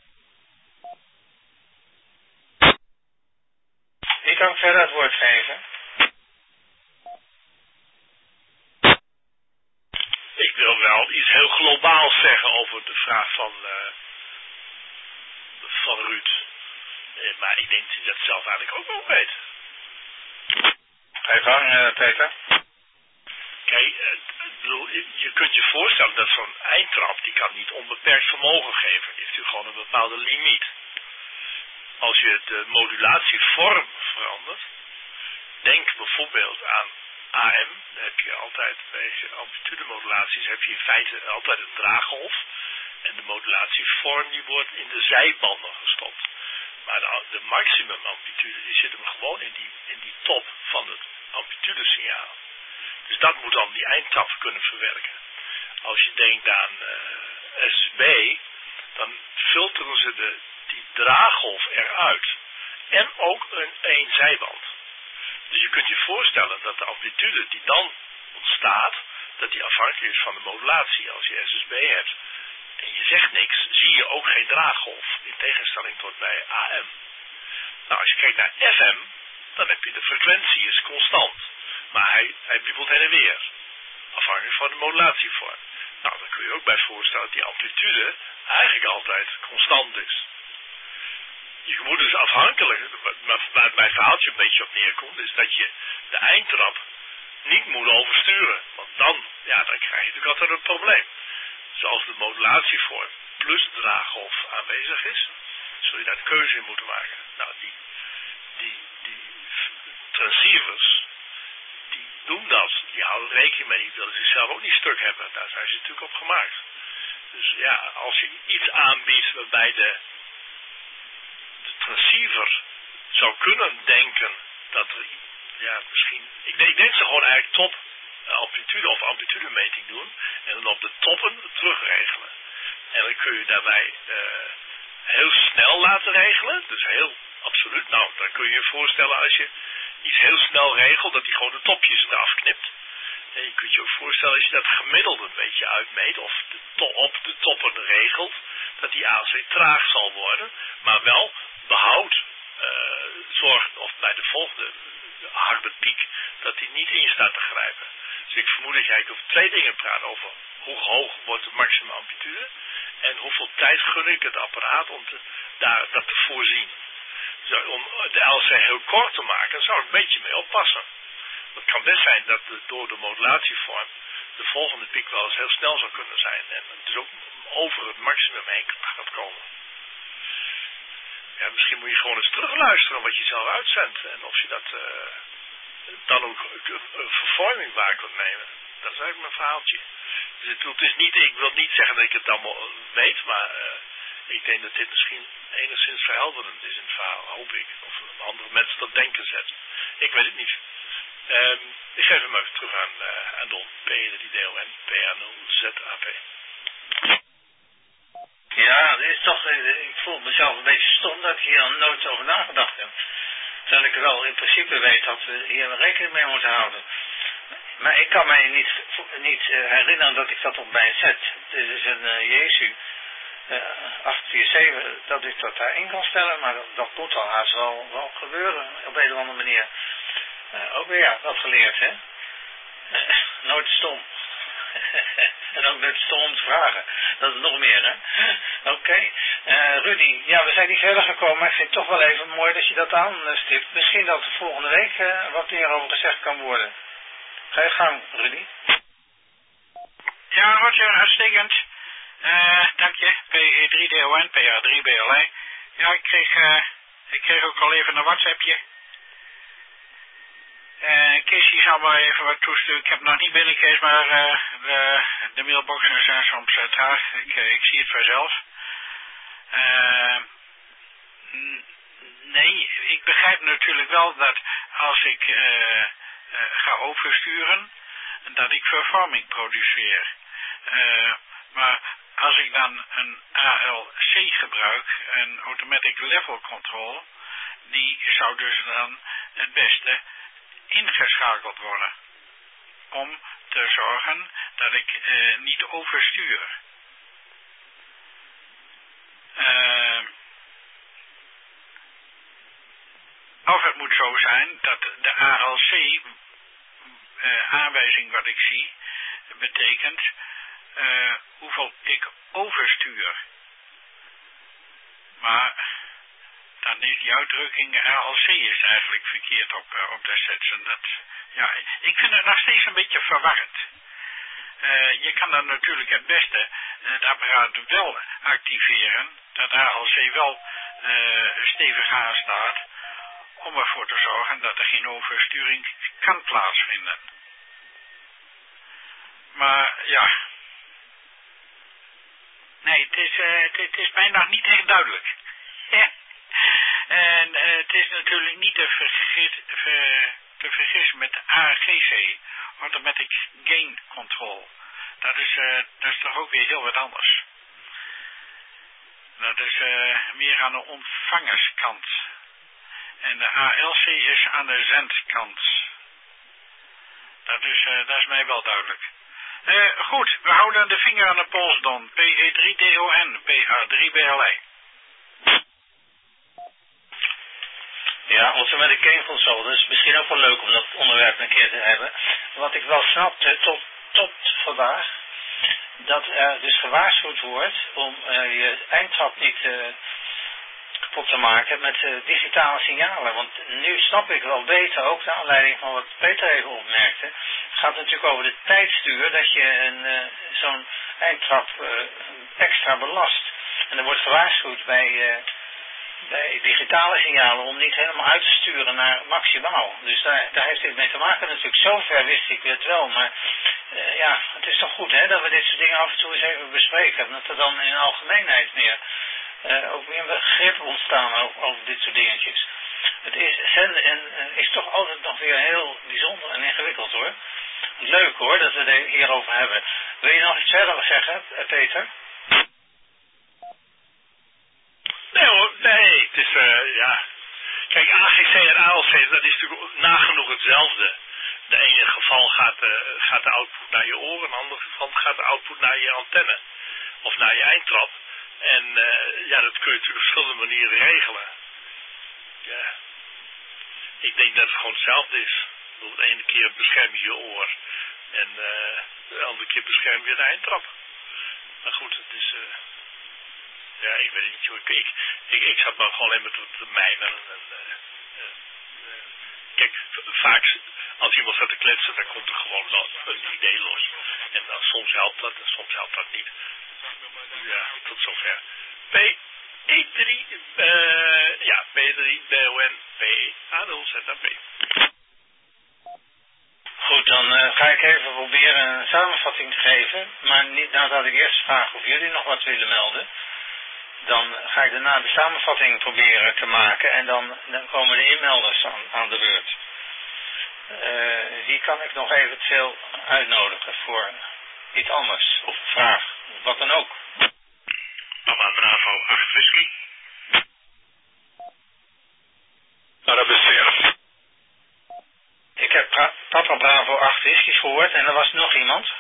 Wie kan ik verder het woord geven? Ik wil wel iets heel globaals zeggen over de vraag van, uh, van Ruud. Uh, maar ik denk dat hij dat zelf eigenlijk ook wel weet. Ga je gang, uh, Peter. Kijk, uh, je kunt je voorstellen dat zo'n eindtrap, die kan niet onbeperkt vermogen geven. Die heeft natuurlijk gewoon een bepaalde limiet. Als je de modulatievorm verandert, denk bijvoorbeeld aan A M, dan heb je altijd bij amplitudemodulaties heb je in feite altijd een draaggolf. En de modulatievorm die wordt in de zijbanden gestopt. Maar de, de maximum amplitude die zit hem gewoon in die, in die top van het amplitudesignaal. Dus dat moet dan die eindtap kunnen verwerken. Als je denkt aan uh, S S B, dan filteren ze de, die draaggolf eruit. En ook een één zijband. Dus je kunt je voorstellen dat de amplitude die dan ontstaat, dat die afhankelijk is van de modulatie. Als je S S B hebt en je zegt niks, zie je ook geen draaggolf. In tegenstelling tot bij A M. Nou, als je kijkt naar F M, dan heb je de frequentie is constant. Maar hij, hij wiebelt heen en weer. Afhankelijk van de modulatievorm. Nou, dan kun je ook bij voorstellen dat die amplitude eigenlijk altijd constant is. Je moet dus afhankelijk, waar het mijn verhaaltje een beetje op neerkomt, is dat je de eindtrap niet moet oversturen. Want dan, ja, dan krijg je natuurlijk altijd een probleem. Zoals de modulatievorm plus de draaggolf aanwezig is, zul je daar de keuze in moeten maken. Nou, die, die, die transceivers, die doen dat. Die houden rekening mee. Die willen zichzelf ook niet stuk hebben. Daar zijn ze natuurlijk op gemaakt. Dus ja, als je iets aanbiedt waarbij de de transceiver zou kunnen denken dat er, ja, misschien, ik denk, ik denk ze gewoon eigenlijk top amplitude of amplitudemeting doen en dan op de toppen terugregelen. En dan kun je daarbij uh, heel snel laten regelen, dus heel absoluut. Nou, dan kun je je voorstellen als je iets heel snel regelt, dat hij gewoon de topjes eraf knipt. En je kunt je ook voorstellen als je dat gemiddeld een beetje uitmeet, of de to op de toppen regelt, dat die A C traag zal worden, maar wel behoud uh, zorgt, of bij de volgende harde piek, dat die niet in staat te grijpen. Dus ik vermoed dat je eigenlijk over twee dingen praat, over hoe hoog wordt de maximum amplitude en hoeveel tijd gun ik het apparaat om te, daar, dat te voorzien. Dus om de L C heel kort te maken, zou ik een beetje mee oppassen. Het kan best zijn dat de, door de modulatievorm de volgende piek wel eens heel snel zou kunnen zijn. En dus ook over het maximum heen gaat komen. Ja, misschien moet je gewoon eens terugluisteren wat je zelf uitzendt. En of je dat uh, dan ook een vervorming waar kunt nemen. Dat is eigenlijk mijn verhaaltje. Dus het, het is niet, ik wil niet zeggen dat ik het allemaal weet, maar uh, ik denk dat dit misschien enigszins verhelderend is in het verhaal, hoop ik. Of andere mensen tot denken zet. Ik weet het niet. Um, ik geef hem even terug aan, uh, aan Don. P drie D O N, P A nul Z A P. Ja, dat is toch, ik voel mezelf een beetje stom dat ik hier al nooit over nagedacht heb. Terwijl ik wel in principe weet dat we hier rekening mee moeten houden. Maar ik kan mij niet niet uh, herinneren dat ik dat op mijn zet. Dit is een uh, Jesu uh, acht vier zeven, dat ik dat daarin kan stellen, maar dat, dat moet dan haast wel, wel gebeuren op een of andere manier. Uh, ook weer ja, dat geleerd, hè? Uh, nooit stom. En ook met stom te vragen. Dat is nog meer, hè? Oké. Okay. Uh, Rudy, ja, we zijn niet verder gekomen, maar ik vind het toch wel even mooi dat je dat aanstipt. Misschien dat er volgende week uh, wat meer over gezegd kan worden. Ga je gang, Rudy. Ja, Roger, uitstekend. Uh, dank je. P E drie D O N, P A drie B L I. Ja, ik kreeg, uh, ik kreeg ook al even een WhatsAppje. Uh, Kees die zal maar even wat toesturen. Ik heb nog niet binnen, Kees, maar uh, de, de mailboxen zijn soms uh, traag. Ik, uh, ik zie het vanzelf. Uh, nee, ik begrijp natuurlijk wel dat als ik uh, uh, ga oversturen, dat ik vervorming produceer. Uh, maar als ik dan een A L C gebruik, een Automatic Level Control, die zou dus dan het beste ingeschakeld worden. Om te zorgen dat ik uh, niet overstuur. Uh, of het moet zo zijn dat de A L C uh, aanwijzing wat ik zie betekent uh, hoeveel ik overstuur. Maar dan is die uitdrukking A L C is eigenlijk verkeerd op, uh, op de setsen. Dat, ja, ik vind het nog steeds een beetje verwarrend. Uh, je kan dan natuurlijk het beste het apparaat wel activeren, dat A L C wel uh, stevig aanstaat, om ervoor te zorgen dat er geen oversturing kan plaatsvinden. Maar ja, nee, het is, uh, het, het is mij nog niet echt duidelijk. En uh, het is natuurlijk niet te, vergis, ver, te vergissen met A G C, Automatic Gain Control. Dat is, uh, dat is toch ook weer heel wat anders. Dat is uh, meer aan de ontvangerskant. En de A L C is aan de zendkant. Dat is, uh, dat is mij wel duidelijk. Uh, goed, we houden de vinger aan de pols dan. P E drie D O N, P A drie B L I. Ja, Automatic Gain Control, dat is misschien ook wel leuk om dat onderwerp een keer te hebben. Wat ik wel snapte tot, tot vandaag, dat er dus gewaarschuwd wordt om uh, je eindtrap niet uh, kapot te maken met uh, digitale signalen. Want nu snap ik wel beter, ook de aanleiding van wat Peter even opmerkte. Het gaat natuurlijk over de tijdstuur, dat je een, uh, zo'n eindtrap uh, extra belast. En er wordt gewaarschuwd bij... Uh, bij digitale signalen om niet helemaal uit te sturen naar maximaal. Dus daar, daar heeft dit mee te maken natuurlijk. Zover wist ik het wel, maar uh, ja, het is toch goed hè, dat we dit soort dingen af en toe eens even bespreken. Dat er dan in algemeenheid meer uh, ook meer begrip ontstaan over, over dit soort dingetjes. Het is zenden en uh, is toch altijd nog weer heel bijzonder en ingewikkeld hoor. Leuk hoor, dat we het hierover hebben. Wil je nog iets verder zeggen, Peter? Nee hoor, nee, het is, uh, ja. Kijk, A G C en A L C, dat is natuurlijk nagenoeg hetzelfde. In het ene geval gaat, uh, gaat de output naar je oren, in het andere geval gaat de output naar je antenne. Of naar je eindtrap. En uh, ja, dat kun je natuurlijk op verschillende manieren regelen. Ja. Ik denk dat het gewoon hetzelfde is. De ene keer bescherm je je oor. En uh, de andere keer bescherm je de eindtrap. Maar goed, het is... Uh, Ja, ik weet niet, ik, ik, ik, ik zat maar gewoon alleen maar te mijmeren. En, uh, uh, uh, kijk, vaak als iemand staat te kletsen, dan komt er gewoon een idee los. En dan soms helpt dat en soms helpt dat niet. Ja, tot zover. P E drie, uh, ja, P drie, B O N, P A nul Z A P. Goed, dan uh, ga ik even proberen een samenvatting te geven. Maar niet nadat ik eerst vraag of jullie nog wat willen melden. Dan ga ik daarna de samenvatting proberen te maken en dan, dan komen de inmelders aan, aan de beurt. Uh, die kan ik nog eventueel uitnodigen voor iets anders, of vraag, wat dan ook. Papa Bravo acht whisky. Nou, dat is zeer. Ik heb Papa Bravo acht whiskies gehoord. woord en er was nog iemand.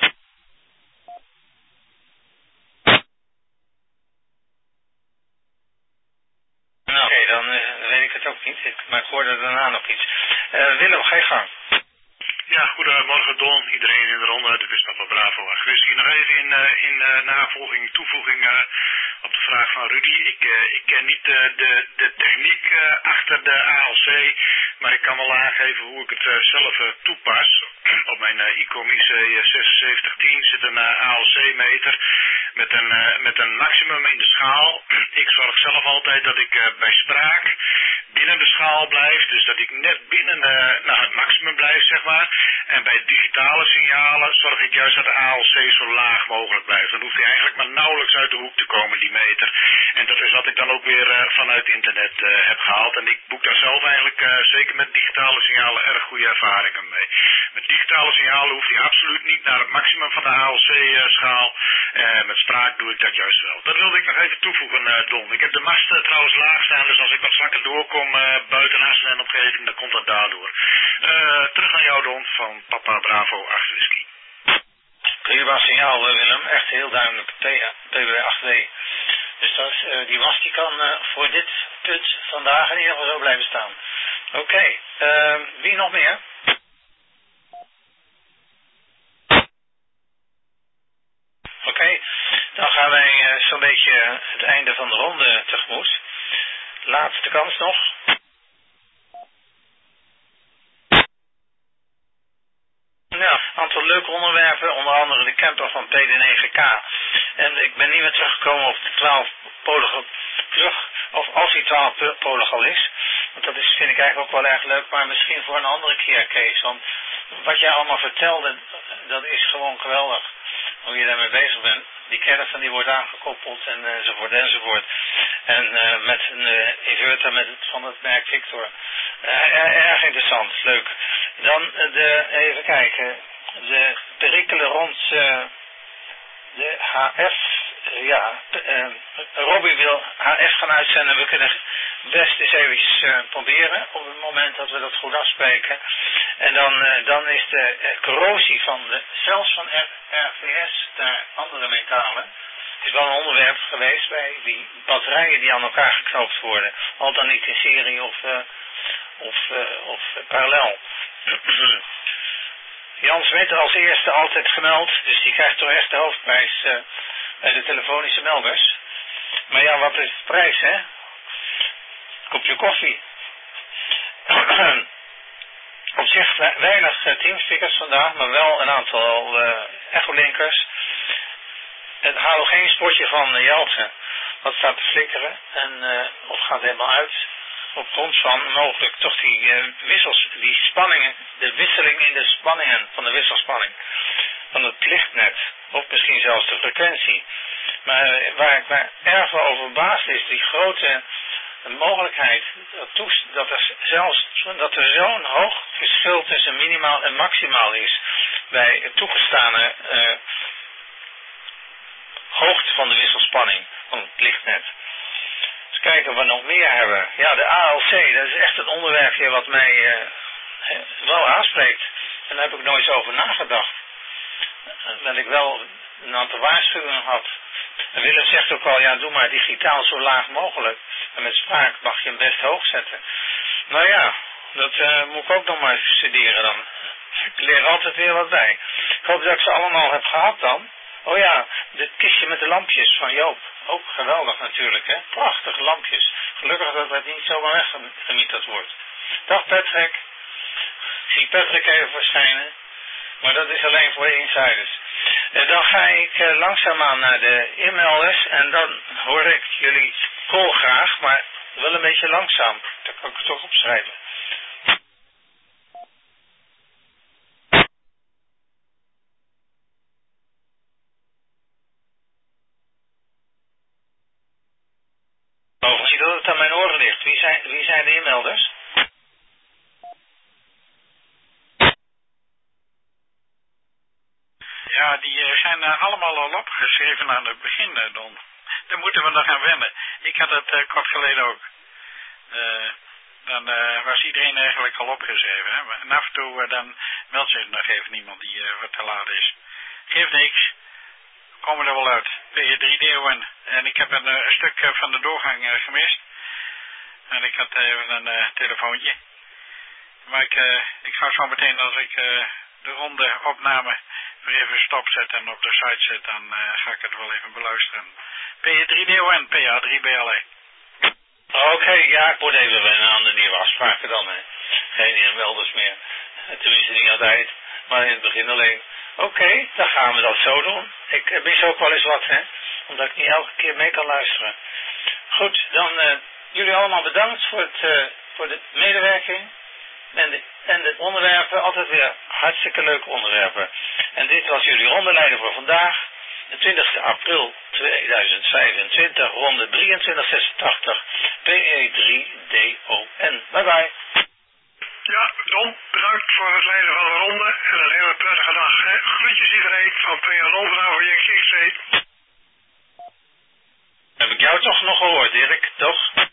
Nou, oké, okay, dan uh, weet ik het ook niet. Ik, maar ik hoorde daarna nog iets. Uh, Willem, ga je gang. Ja, goedemorgen Don, iedereen in de ronde, dit is Papa Bravo. Misschien nog even in, uh, in uh, navolging, toevoeging uh, op de vraag van Rudy. Ik, uh, ik ken niet uh, de, de techniek uh, achter de A L C, maar ik kan wel aangeven hoe ik het uh, zelf uh, toepas. Op mijn uh, ICOM I C zesenzeventig tien zit een uh, A L C-meter met een, uh, met een maximum in de schaal. Ik zorg zelf altijd dat ik uh, bij spraak binnen de schaal blijf, dus dat ik net binnen uh, nou, het maximum blijf, zeg maar. En bij digitale signalen zorg ik juist dat de A L C zo laag mogelijk blijft. Dan hoeft hij eigenlijk maar nauwelijks uit de hoek te komen, die meter. En dat is wat ik dan ook weer uh, vanuit internet uh, heb gehaald. En ik boek daar zelf eigenlijk, uh, zeker met digitale signalen, erg goede ervaringen mee. Met digitale signalen hoeft hij absoluut niet naar het maximum van de A L C-schaal. Uh, met spraak doe ik dat juist wel. Dat wilde ik nog even toevoegen, uh, Don. Ik heb de mast uh, trouwens laag staan, dus als ik wat zwakker doorkom uh, buiten Assen en omgeving, dan komt dat daardoor. Uh, terug naar jou, Don, van Papa Bravo acht Whisky. Prima signaal, Willem. Echt heel duidelijk. P W acht W. Dus dat is, uh, die mast die kan uh, voor dit punt vandaag in ieder geval zo blijven staan. Oké, okay. uh, wie nog meer? Oké, okay. Dan gaan wij uh, zo'n beetje het einde van de ronde tegemoet. Laatste kans nog. Ja, een aantal leuke onderwerpen, onder andere de camper van P D negen K. En ik ben niet meer teruggekomen op de twaalf-polige terug, of als die twaalf-polig al is. Want dat is, vind ik eigenlijk ook wel erg leuk, maar misschien voor een andere keer, Kees. Want wat jij allemaal vertelde, dat is gewoon geweldig. Hoe je daarmee bezig bent. Die caravan die wordt aangekoppeld en uh, enzovoort enzovoort. En uh, met een uh, inverter met het, van het merk Victor. Uh, erg interessant, leuk. Dan uh, de, even kijken, de perikelen rond uh, de H F. Uh, ja, uh, Robbie wil H F gaan uitzenden. We kunnen best eens even uh, proberen op het moment dat we dat goed afspreken. En dan, uh, dan is de uh, corrosie van de, zelfs van R V S naar andere metalen, is wel een onderwerp geweest bij die batterijen die aan elkaar geknoopt worden. Al dan niet in serie of, uh, of, uh, of uh, parallel. Jan Smit als eerste altijd gemeld, dus die krijgt toch echt de hoofdprijs uh, bij de telefonische melders. Maar ja, wat is de prijs, hè? Kopje koffie. Op zich weinig uh, teamstickers vandaag, maar wel een aantal uh, echolinkers. Het halogeenspotje van uh, Jelte, dat staat te flikkeren en uh, of gaat helemaal uit. Op grond van mogelijk toch die uh, wissels, die spanningen, de wisseling in de spanningen van de wisselspanning van het lichtnet, of misschien zelfs de frequentie. Maar uh, waar ik me erg wel over verbaasd is, die grote mogelijkheid dat, dat er zelfs dat er zo'n hoog verschil tussen minimaal en maximaal is bij het toegestane uh, hoogte van de wisselspanning van het lichtnet. Dus kijken of we nog meer hebben. Ja, de A L C, dat is echt een onderwerpje wat mij uh, wel aanspreekt. En daar heb ik nooit over nagedacht. Dat ik wel een aantal waarschuwingen had. En Willem zegt ook al, ja, doe maar digitaal zo laag mogelijk. En met spraak mag je hem best hoog zetten. Nou ja, dat uh, moet ik ook nog maar even studeren dan. Ik leer altijd weer wat bij. Ik hoop dat ik ze allemaal heb gehad dan. Oh ja, dit kistje met de lampjes van Joop. Ook geweldig natuurlijk, hè. Prachtige lampjes. Gelukkig dat het niet zomaar weggemieterd wordt. Dag Patrick. Ik zie Patrick even verschijnen. Maar dat is alleen voor de insiders. En dan ga ik uh, langzaamaan naar de e-mailers. En dan hoor ik jullie call graag, maar wel een beetje langzaam. Dat kan ik het toch opschrijven. Oh, zie dat het aan mijn oren ligt. Wie zijn, wie zijn de e-melders? Ja, die uh, zijn uh, allemaal al opgeschreven aan het begin, uh, Don. Daar moeten we nog aan wennen. Ik had het uh, kort geleden ook. Uh, dan uh, was iedereen eigenlijk al opgeschreven. Hè? En af en toe uh, dan meldt zich nog even iemand die uh, wat te laat is. Geeft niks. Komen er wel uit. P drie D O N. En ik heb een, uh, een stuk uh, van de doorgang uh, gemist. En ik had even een uh, telefoontje. Maar ik, uh, ik ga zo meteen als ik uh, de ronde opname weer even stopzet en op de site zet, dan uh, ga ik het wel even beluisteren. P drie D O N, P A drie B L E. Oké, okay, ja, ik moet even wennen aan de nieuwe afspraken dan. Hè. Geen inmelders meer. Tenminste niet altijd, maar in het begin alleen. Oké, okay, dan gaan we dat zo doen. Ik mis ook wel eens wat, hè. Omdat ik niet elke keer mee kan luisteren. Goed, dan uh, jullie allemaal bedankt voor, het, uh, voor de medewerking. En de, en de onderwerpen, altijd weer hartstikke leuke onderwerpen. En dit was jullie rondeleider voor vandaag. De twintigste april tweeduizend vijfentwintig, ronde drieëntwintig zesentachtig, P E drie D O N. Bye bye. Ja, Don, bedankt voor het leiden van de ronde en een hele prettige dag. Hè? Groetjes iedereen van P L Londra voor J X C. Heb ik jou toch nog gehoord, Dirk, toch?